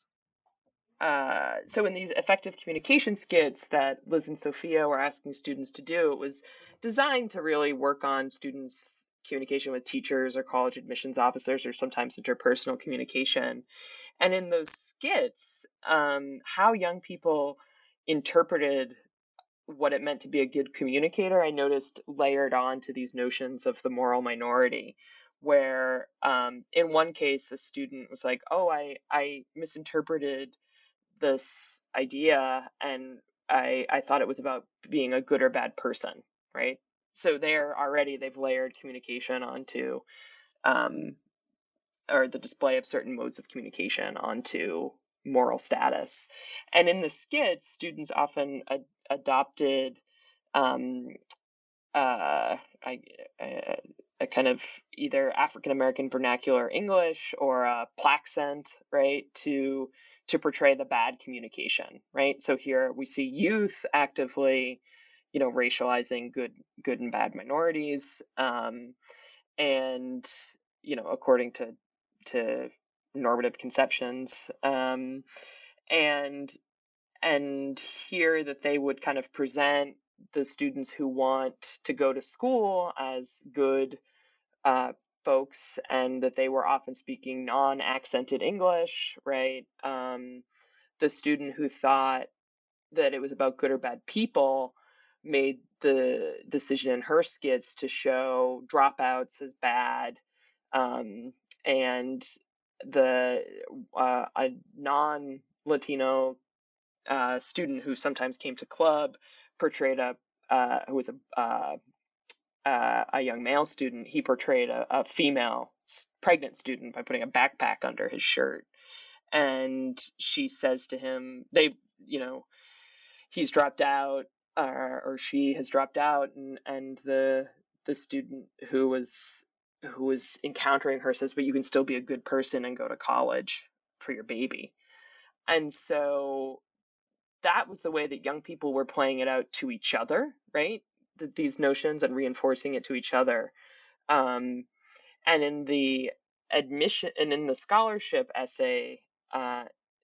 Uh, so in these effective communication skits that Liz and Sophia were asking students to do, it was designed to really work on students' communication with teachers or college admissions officers, or sometimes interpersonal communication. And in those skits, um, how young people interpreted what it meant to be a good communicator, I noticed layered on to these notions of the moral minority, where um, in one case, a student was like, oh, I, I misinterpreted this idea, and I I thought it was about being a good or bad person, right? So there already they've layered communication onto, um, or the display of certain modes of communication onto moral status. And in the skits, students often ad- adopted um, uh, I, uh, a kind of either African American vernacular English or a placcent, right, to to portray the bad communication, right? So here we see youth actively, you know, racializing good good and bad minorities, um, and you know, according to to normative conceptions, um, and and here that they would kind of present the students who want to go to school as good uh, folks, and that they were often speaking non-accented English, right? Um, the student who thought that it was about good or bad people made the decision in her skits to show dropouts as bad, um, and the uh, a non-Latino uh, student who sometimes came to club portrayed a uh, who was a uh, uh, a young male student. He portrayed a, a female pregnant student by putting a backpack under his shirt, and she says to him, "They, you know, he's dropped out, uh, or she has dropped out," and and the the student who was who was encountering her says, "But you can still be a good person and go to college for your baby." And so that was the way that young people were playing it out to each other, right? That these notions and reinforcing it to each other. Um, and in the admission and in the scholarship essay, uh,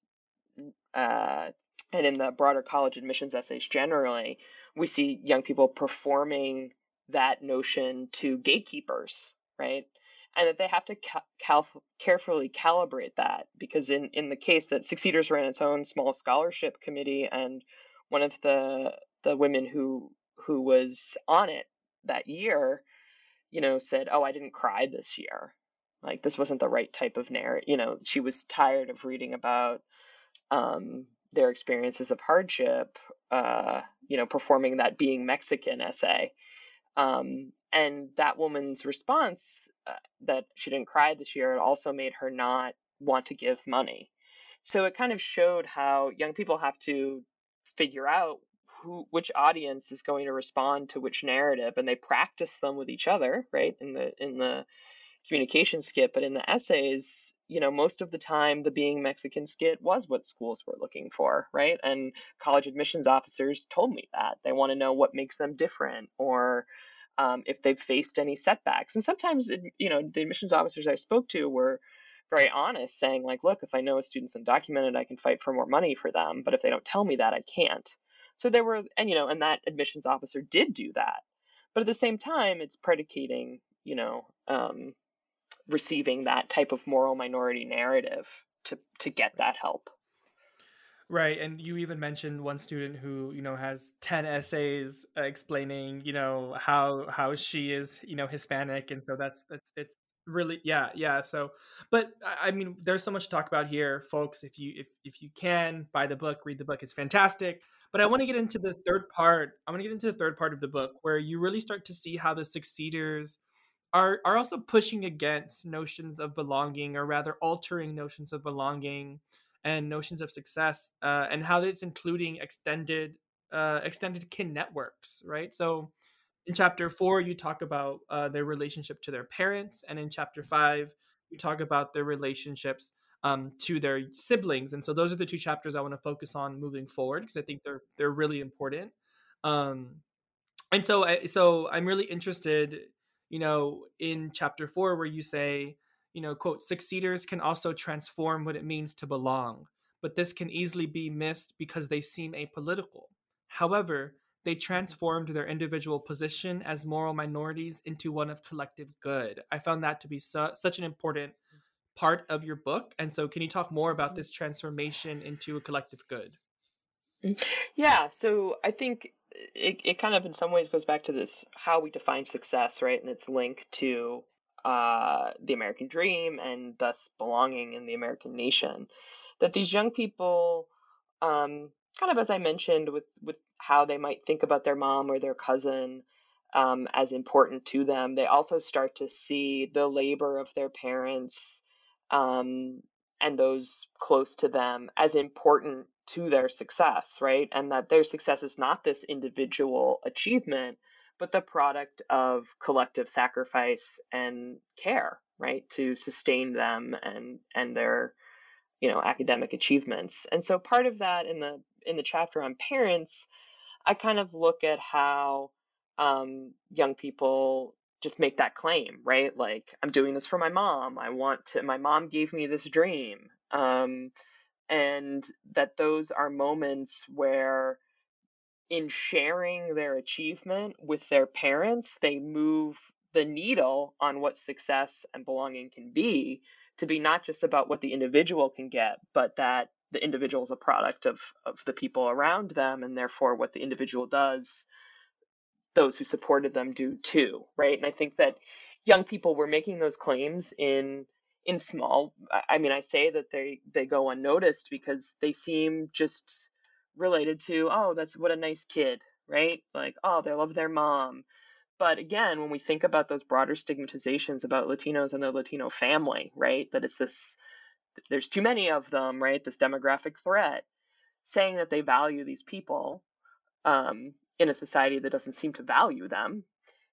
uh, and in the broader college admissions essays generally, we see young people performing that notion to gatekeepers, right? And that they have to cal- cal- carefully calibrate that, because in, in the case that Succeeders ran its own small scholarship committee, and one of the the women who who was on it that year, you know, said, "Oh, I didn't cry this year. Like, this wasn't the right type of narrative." You know, she was tired of reading about, um, their experiences of hardship, uh, you know, performing that Being Mexican essay. Um, and that woman's response, uh, that she didn't cry this year, it also made her not want to give money. So it kind of showed how young people have to figure out who, which audience is going to respond to which narrative, and they practice them with each other, right? In the in the communication skit, but in the essays, you know, most of the time the Being Mexican skit was what schools were looking for, right? And college admissions officers told me that they want to know what makes them different, or um, if they've faced any setbacks. And sometimes, it, you know, the admissions officers I spoke to were very honest, saying like, look, if I know a student's undocumented, I can fight for more money for them, but if they don't tell me that, I can't. So there were, and you know, and that admissions officer did do that, but at the same time, it's predicating, you know, um, receiving that type of moral minority narrative to to get that help. Right, and you even mentioned one student who, you know, has ten essays uh, explaining, you know, how how she is, you know, Hispanic, and so that's that's it's really, yeah, yeah. So, but I I mean, there's so much to talk about here, folks. If you if if you can buy the book, read the book, it's fantastic. But I want to get into the third part. I want to get into the third part of the book where you really start to see how the succeeders are are also pushing against notions of belonging, or rather altering notions of belonging and notions of success, uh, and how it's including extended uh, extended kin networks, right? So in chapter four, you talk about uh, their relationship to their parents, and in chapter five, you talk about their relationships um, to their siblings. And so those are the two chapters I want to focus on moving forward, because I think they're they're really important. Um, and so I, so I'm really interested, you know, in chapter four, where you say, you know, quote, succeeders can also transform what it means to belong, but this can easily be missed because they seem apolitical. However, they transformed their individual position as moral minorities into one of collective good. I found that to be su- such an important part of your book. And so can you talk more about this transformation into a collective good? Yeah, so I think it, it kind of in some ways goes back to this how we define success, right? And its link to uh, the American dream and thus belonging in the American nation. That these young people, um, kind of as I mentioned, with, with how they might think about their mom or their cousin um, as important to them, they also start to see the labor of their parents um, and those close to them as important to their success, right? And that their success is not this individual achievement, but the product of collective sacrifice and care, right, to sustain them and and their, you know, academic achievements. And so part of that in the in the chapter on parents, I kind of look at how um, young people just make that claim, right? Like, I'm doing this for my mom. I want to, my mom gave me this dream. Um, and that those are moments where, in sharing their achievement with their parents, they move the needle on what success and belonging can be, to be not just about what the individual can get, but that the individual is a product of of the people around them, and therefore what the individual does, those who supported them do too, right? And I think that young people were making those claims in in small, I mean, I say that they they go unnoticed because they seem just related to, oh, that's what a nice kid, right? Like, oh, they love their mom. But again, when we think about those broader stigmatizations about Latinos and the Latino family, right, that it's this, there's too many of them, right, this demographic threat, saying that they value these people um, in a society that doesn't seem to value them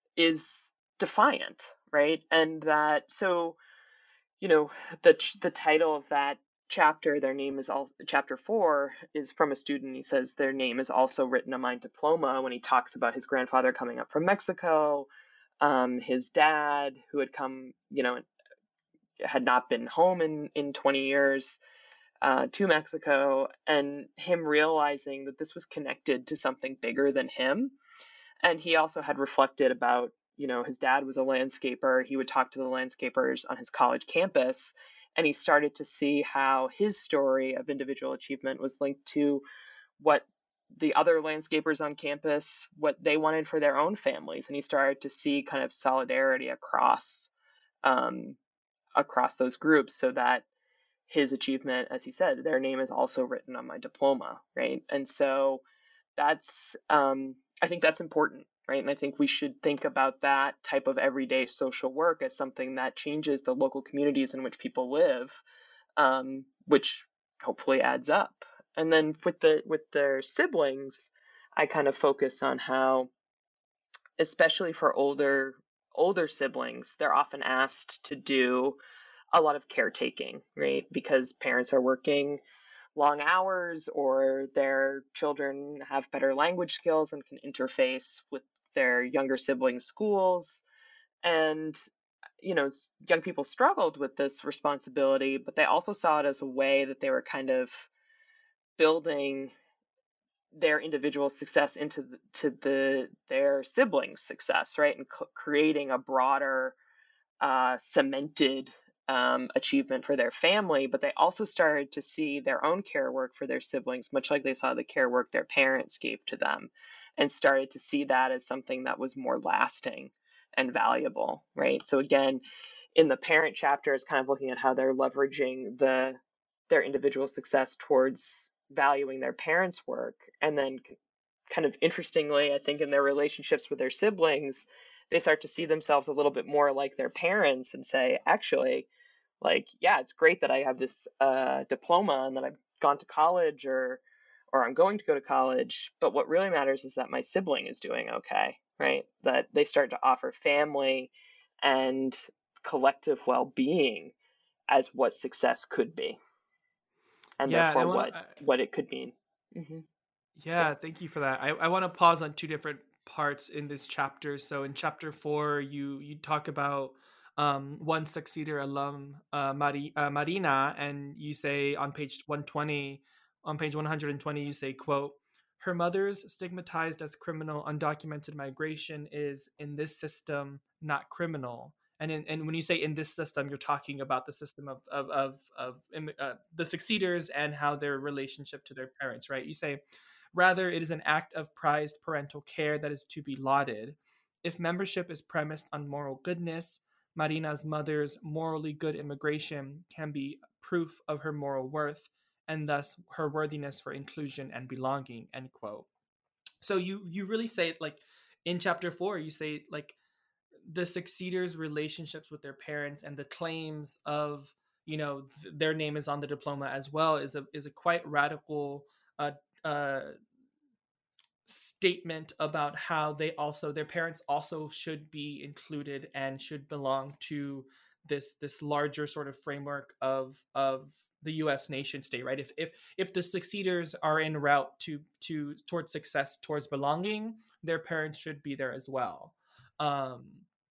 is defiant, right? And that, so, you know, the the title of that chapter, their name is also, chapter four, is from a student. He says their name is also written on my diploma, when he talks about his grandfather coming up from Mexico, um, his dad who had come, you know, had not been home in, in twenty years uh, to Mexico, and him realizing that this was connected to something bigger than him. And he also had reflected about, you know, his dad was a landscaper. He would talk to the landscapers on his college campus, and he started to see how his story of individual achievement was linked to what the other landscapers on campus, what they wanted for their own families. And he started to see kind of solidarity across, um, across those groups, so that his achievement, as he said, their name is also written on my diploma, right? And so that's, um, I think that's important, right? And I think we should think about that type of everyday social work as something that changes the local communities in which people live, um, which hopefully adds up. And then with the with their siblings, I kind of focus on how, especially for older older siblings, they're often asked to do a lot of caretaking, right? Because parents are working long hours, or their children have better language skills and can interface with their younger siblings' schools. And, you know, young people struggled with this responsibility, but they also saw it as a way that they were kind of building their individual success into the, to the their siblings' success, right? And c- creating a broader, uh, cemented um, achievement for their family. But they also started to see their own care work for their siblings, much like they saw the care work their parents gave to them, and started to see that as something that was more lasting and valuable, right? So again, in the parent chapter, it's kind of looking at how they're leveraging the their individual success towards valuing their parents' work. And then kind of interestingly, I think in their relationships with their siblings, they start to see themselves a little bit more like their parents and say, actually, like, yeah, it's great that I have this uh, diploma and that I've gone to college, or or I'm going to go to college. But what really matters is that my sibling is doing okay, right? That they start to offer family and collective well-being as what success could be, and Yeah, and I therefore want what to. what it could mean. Mm-hmm. Yeah, Yeah. thank you for that. I, I want to pause on two different parts in this chapter. So in chapter four, you you talk about um, one succeeder alum, uh, Mari, uh, Marina, and you say on page one twenty, on page one hundred twenty, you say, quote, "Her mother's stigmatized as criminal undocumented migration is in this system not criminal." And in, and when you say in this system, you're talking about the system of of of, of immi- uh, the succeeders and how their relationship to their parents, right? You say, "Rather, it is an act of prized parental care that is to be lauded. If membership is premised on moral goodness, Marina's mother's morally good immigration can be proof of her moral worth and thus her worthiness for inclusion and belonging," end quote. So you you really say, like, in chapter four, you say, like, the succeeders' relationships with their parents and the claims of, you know, th- their name is on the diploma as well is a is a quite radical uh, uh, statement about how they also their parents also should be included and should belong to this this larger sort of framework of of the U S nation state, right? If if if the succeeders are en route to to towards success, towards belonging, their parents should be there as well. Um,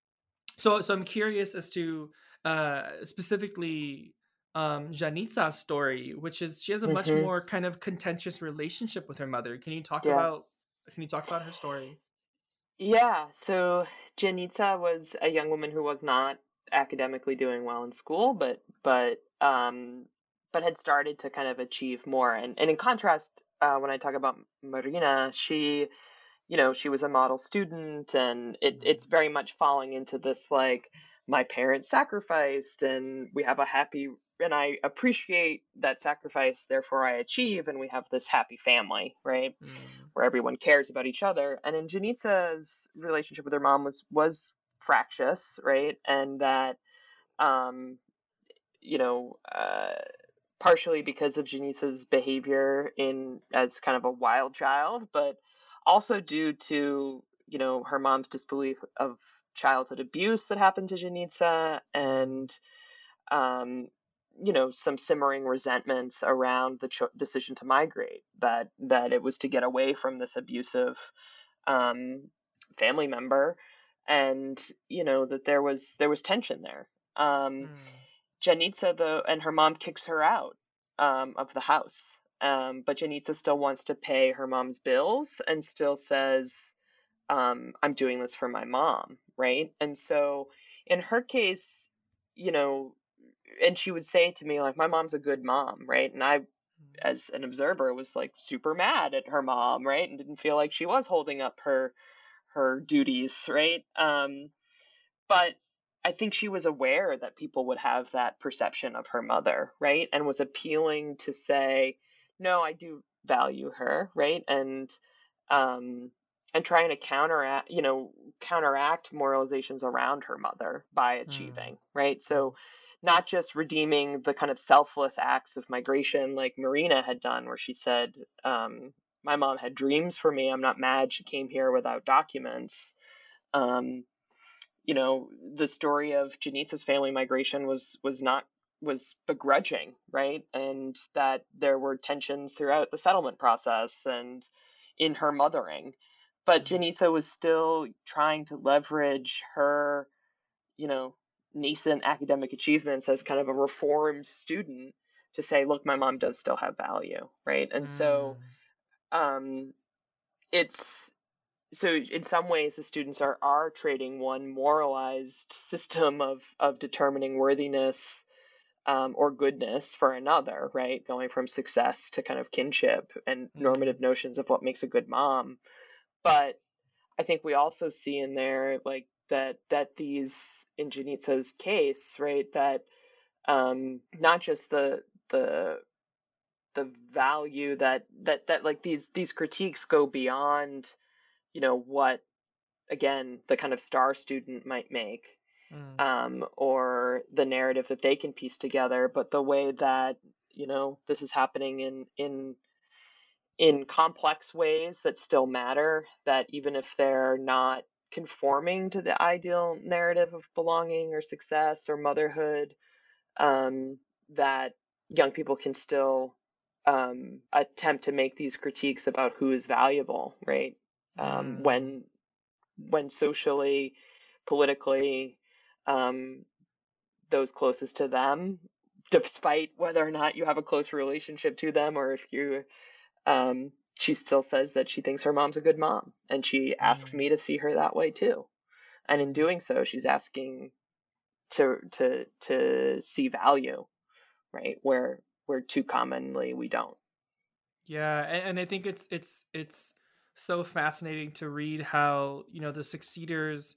so so I'm curious as to uh, specifically um, Janitsa's story, which is she has a much Mm-hmm. more kind of contentious relationship with her mother. Can you talk Yeah. about can you talk about her story? Yeah. So Janitsa was a young woman who was not academically doing well in school, but but um but had started to kind of achieve more. And and in contrast, uh, when I talk about Marina, she, you know, she was a model student, and it, it's very much falling into this, like, my parents sacrificed and we have a happy, and I appreciate that sacrifice, therefore I achieve, and we have this happy family, right? Mm. Where everyone cares about each other. And in Janitsa's relationship with her mom was, was fractious, right? And that, um, you know, uh, partially because of Janice's behavior in as kind of a wild child, but also due to, you know, her mom's disbelief of childhood abuse that happened to Janitsa, and um, you know, some simmering resentments around the cho- decision to migrate, that that it was to get away from this abusive um, family member, and, you know, that there was there was tension there. Um, Mm. Janitsa, though, and her mom kicks her out um, of the house. Um, but Janitsa still wants to pay her mom's bills and still says, um, I'm doing this for my mom, right? And so in her case, you know, and she would say to me, like, my mom's a good mom, right? And I, as an observer, was like super mad at her mom, right? And didn't feel like she was holding up her her duties, right? Um, but I think she was aware that people would have that perception of her mother, right? And was appealing to say, no, I do value her, right? And um and trying to counteract, you know, counteract moralizations around her mother by Mm. achieving, right? So not just redeeming the kind of selfless acts of migration like Marina had done, where she said, um, my mom had dreams for me. I'm not mad she came here without documents. Um, you know, the story of Janitsa's family migration was was not was begrudging, right? And that there were tensions throughout the settlement process and in her mothering. But Janitsa was still trying to leverage her, you know, nascent academic achievements as kind of a reformed student to say, look, my mom does still have value, right? And so Mm. um, it's so in some ways the students are are trading one moralized system of of determining worthiness um, or goodness for another, right? Going from success to kind of kinship and Mm. normative notions of what makes a good mom. But I think we also see in there like that that these in Janitsa's case, right, that um not just the the the value that that that like these these critiques go beyond, you know, what again the kind of star student might make, Mm. um or the narrative that they can piece together, but the way that, you know, this is happening in in in complex ways that still matter, that even if they're not conforming to the ideal narrative of belonging or success or motherhood, um, that young people can still um, attempt to make these critiques about who is valuable, right? Um, Mm. when when socially, politically, um, those closest to them, despite whether or not you have a close relationship to them, or if you um, she still says that she thinks her mom's a good mom, and she asks Mm. me to see her that way too. And in Mm. doing so, she's asking to to to see value, right? Where where too commonly we don't. Yeah, and, and I think it's it's it's so fascinating to read how, you know, the succeeders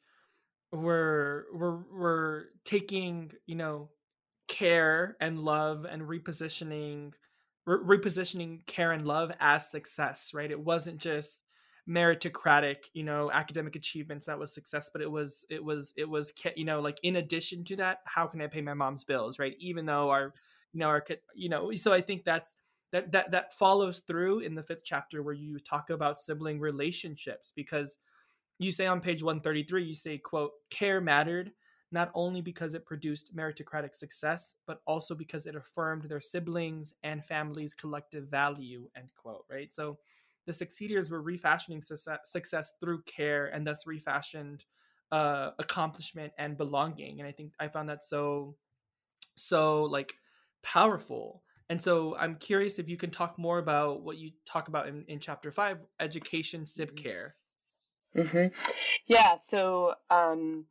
were were were taking, you know, care and love and repositioning re- repositioning care and love as success, right? It wasn't just meritocratic, you know, academic achievements that was success, but it was it was it was ca- you know, like in addition to that, how can I pay my mom's bills, right? Even though our, you know, our kid, you know, so I think that's that that that follows through in the fifth chapter where you talk about sibling relationships, because you say on page one thirty-three, you say, quote, care mattered not only because it produced meritocratic success, but also because it affirmed their siblings and families' collective value, end quote, right? So the succeeders were refashioning success, success through care, and thus refashioned uh, accomplishment and belonging. And I think I found that so, so like powerful. And so I'm curious if you can talk more about what you talk about in, in chapter five, education, sib care. Mm-hmm. Yeah. So um,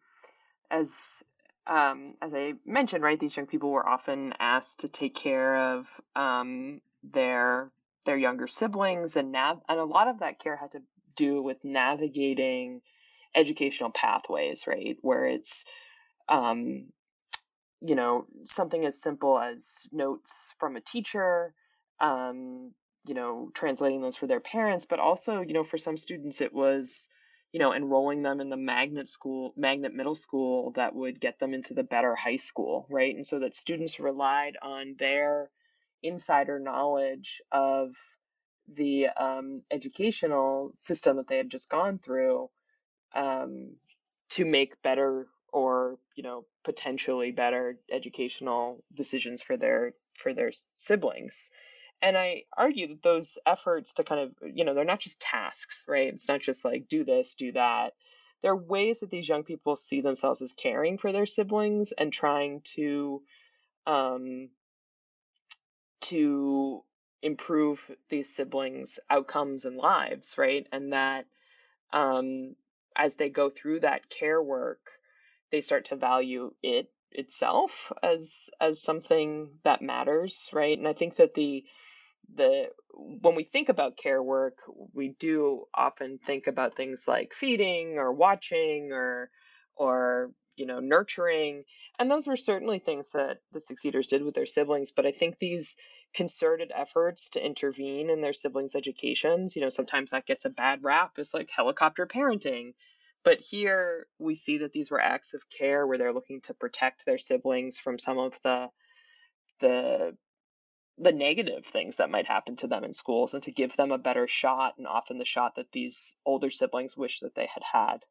as um, as I mentioned, right, these young people were often asked to take care of um, their their younger siblings, and nav- and a lot of that care had to do with navigating educational pathways, right, where it's um, you know, something as simple as notes from a teacher, um, you know, translating those for their parents, but also, you know, for some students, it was, you know, enrolling them in the magnet school, magnet middle school that would get them into the better high school, right? And so that students relied on their insider knowledge of the um, educational system that they had just gone through, um, to make better or, you know, potentially better educational decisions for their for their siblings. And I argue that those efforts to kind of, you know, they're not just tasks, right? It's not just like do this, do that. There are ways that these young people see themselves as caring for their siblings and trying to um, to improve these siblings' outcomes and lives, right? And that um, as they go through that care work, they start to value it itself as as something that matters, right? And I think that the the when we think about care work, we do often think about things like feeding or watching or or you know, nurturing. And those were certainly things that the Succeeders did with their siblings. But I think these concerted efforts to intervene in their siblings' educations, you know, sometimes that gets a bad rap as like helicopter parenting. But here we see that these were acts of care where they're looking to protect their siblings from some of the the the negative things that might happen to them in schools, and to give them a better shot, and often the shot that these older siblings wish that they had had.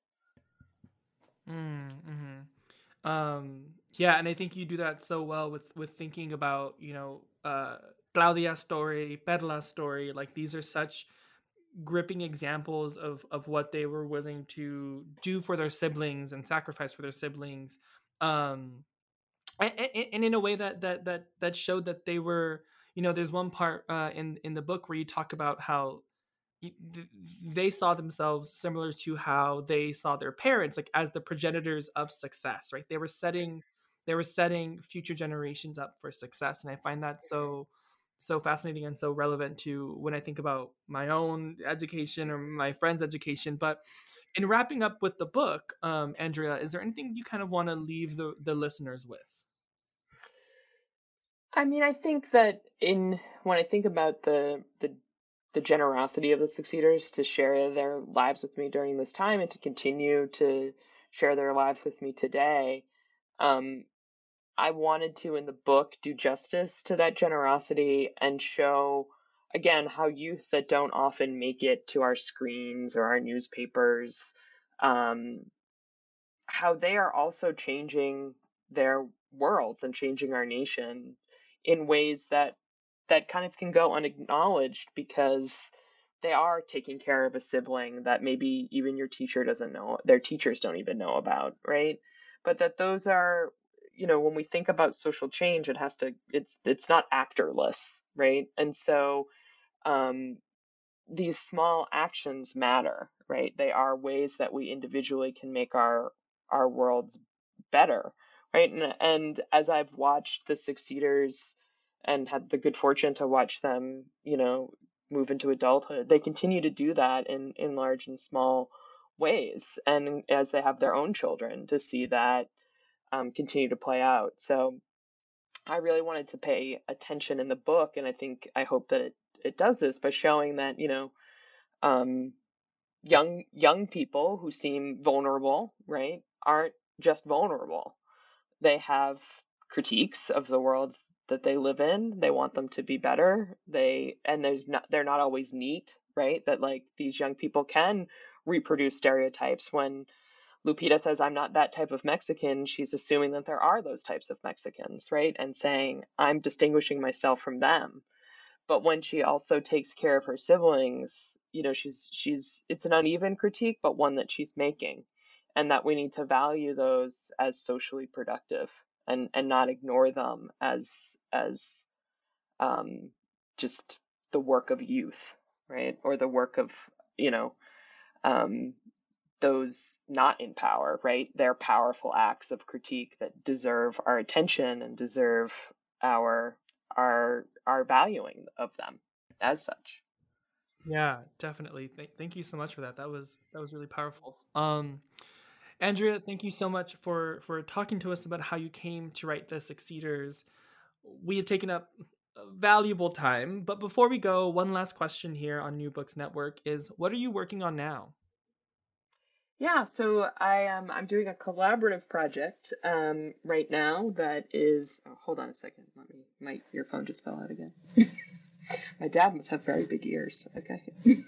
Mm-hmm. Um, yeah, and I think you do that so well with with thinking about, you know, uh, Claudia's story, Perla's story. Like, these are such gripping examples of of what they were willing to do for their siblings and sacrifice for their siblings, um, and, and in a way that that that that showed that they were, you know, there's one part uh, in in the book where you talk about how they saw themselves similar to how they saw their parents, like as the progenitors of success, right? They were setting they were setting future generations up for success. And I find that so so fascinating and so relevant to when I think about my own education or my friends' education. But in wrapping up with the book, um, Andrea, is there anything you kind of want to leave the, the listeners with? I mean, I think that in when I think about the the the generosity of the Succeeders to share their lives with me during this time and to continue to share their lives with me today, um, I wanted to, in the book, do justice to that generosity and show, again, how youth that don't often make it to our screens or our newspapers, um, how they are also changing their worlds and changing our nation in ways that that kind of can go unacknowledged, because they are taking care of a sibling that maybe even your teacher doesn't know, their teachers don't even know about, right? But that those are, you know, when we think about social change, it has to, it's it's not actorless, right? And so um, these small actions matter, right? They are ways that we individually can make our our worlds better, right? And, and as I've watched the Succeeders and had the good fortune to watch them, you know, move into adulthood, they continue to do that in, in large and small ways. And as they have their own children, to see that um, continue to play out. So I really wanted to pay attention in the book. And I think, I hope that it, it does this by showing that, you know, um, young, young people who seem vulnerable, right, aren't just vulnerable. They have critiques of the world that they live in. They want them to be better. They and there's not they're not always neat, right? That like these young people can reproduce stereotypes. When Lupita says, "I'm not that type of Mexican," she's assuming that there are those types of Mexicans, right? And saying, "I'm distinguishing myself from them." But when she also takes care of her siblings, you know, she's she's it's an uneven critique, but one that she's making. And that we need to value those as socially productive, and, and not ignore them as as um, just the work of youth, right? Or the work of, you know, um, those not in power, right? They're powerful acts of critique that deserve our attention and deserve our our our valuing of them as such. Yeah, definitely. Th- thank you so much for that. That was that was really powerful. Um, Andrea, thank you so much for for talking to us about how you came to write The Succeeders. We have taken up valuable time, but before we go, one last question here on New Books Network is, what are you working on now? Yeah, so I am I'm doing a collaborative project um, right now that is. Oh, hold on a second. Let me. My earphone just fell out again. My dad must have very big ears. Okay.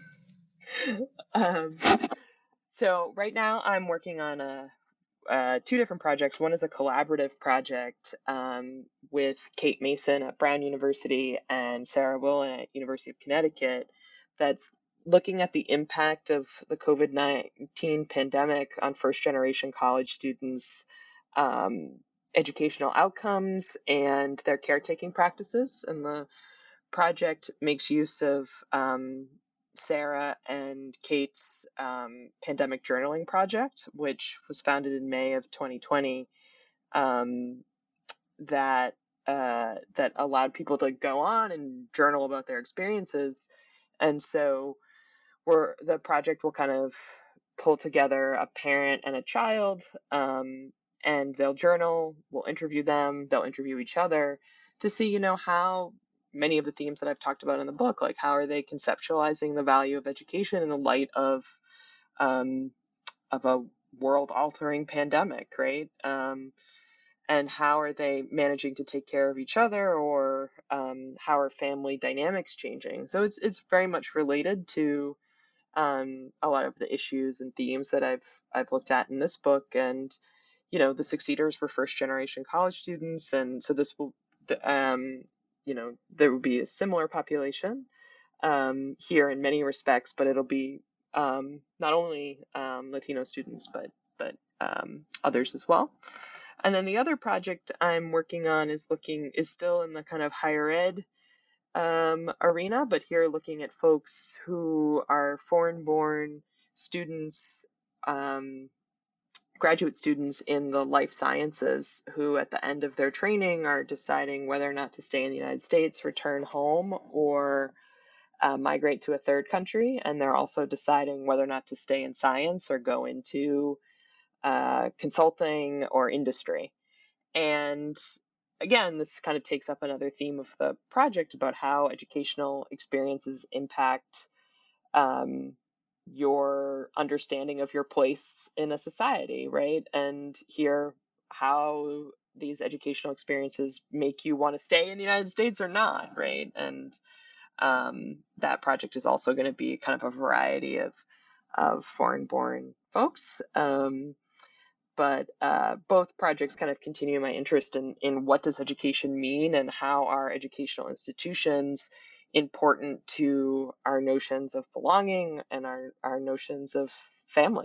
um, so right now I'm working on a uh, two different projects. One is a collaborative project um, with Kate Mason at Brown University and Sarah Willen at University of Connecticut, that's looking at the impact of the COVID nineteen pandemic on first-generation college students' um, educational outcomes and their caretaking practices. And the project makes use of um, Sarah and Kate's um, pandemic journaling project, which was founded in May of twenty twenty, um, that uh, that allowed people to go on and journal about their experiences. And so we're, the project will kind of pull together a parent and a child um, and they'll journal, we'll interview them, they'll interview each other to see, you know, how many of the themes that I've talked about in the book, like how are they conceptualizing the value of education in the light of um, of a world-altering pandemic, right? Um, and how are they managing to take care of each other, or um, how are family dynamics changing? So it's it's very much related to um, a lot of the issues and themes that I've I've looked at in this book. And you know, the succeeders were first generation college students, and so this will um, you know, there will be a similar population um, here in many respects, but it'll be um, not only um, Latino students, but but um, others as well. And then the other project I'm working on is looking is still in the kind of higher ed um, arena, but here looking at folks who are foreign-born students, um, graduate students in the life sciences, who at the end of their training are deciding whether or not to stay in the United States, return home, or uh, migrate to a third country. And they're also deciding whether or not to stay in science or go into uh, consulting or industry. And again, this kind of takes up another theme of the project about how educational experiences impact um, your understanding of your place in a society, right? And here, how these educational experiences make you want to stay in the United States or not, right? And um, that project is also going to be kind of a variety of of foreign-born folks. Um, but uh, both projects kind of continue my interest in, in what does education mean, and how are educational institutions important to our notions of belonging and our, our notions of family.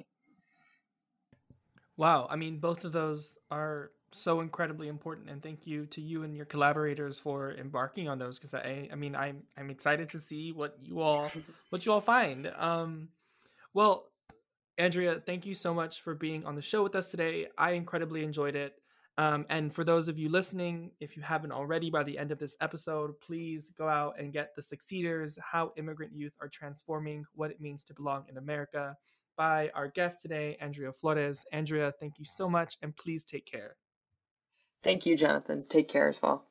Wow. I mean, both of those are so incredibly important, and thank you to you and your collaborators for embarking on those, because I I mean I'm I'm excited to see what you all what you all find. Um well, Andrea, thank you so much for being on the show with us today. I incredibly enjoyed it. Um, and for those of you listening, if you haven't already by the end of this episode, please go out and get The Succeeders, How Immigrant Youth Are Transforming What It Means to Belong in America, by our guest today, Andrea Flores. Andrea, thank you so much, and please take care. Thank you, Jonathan. Take care as well.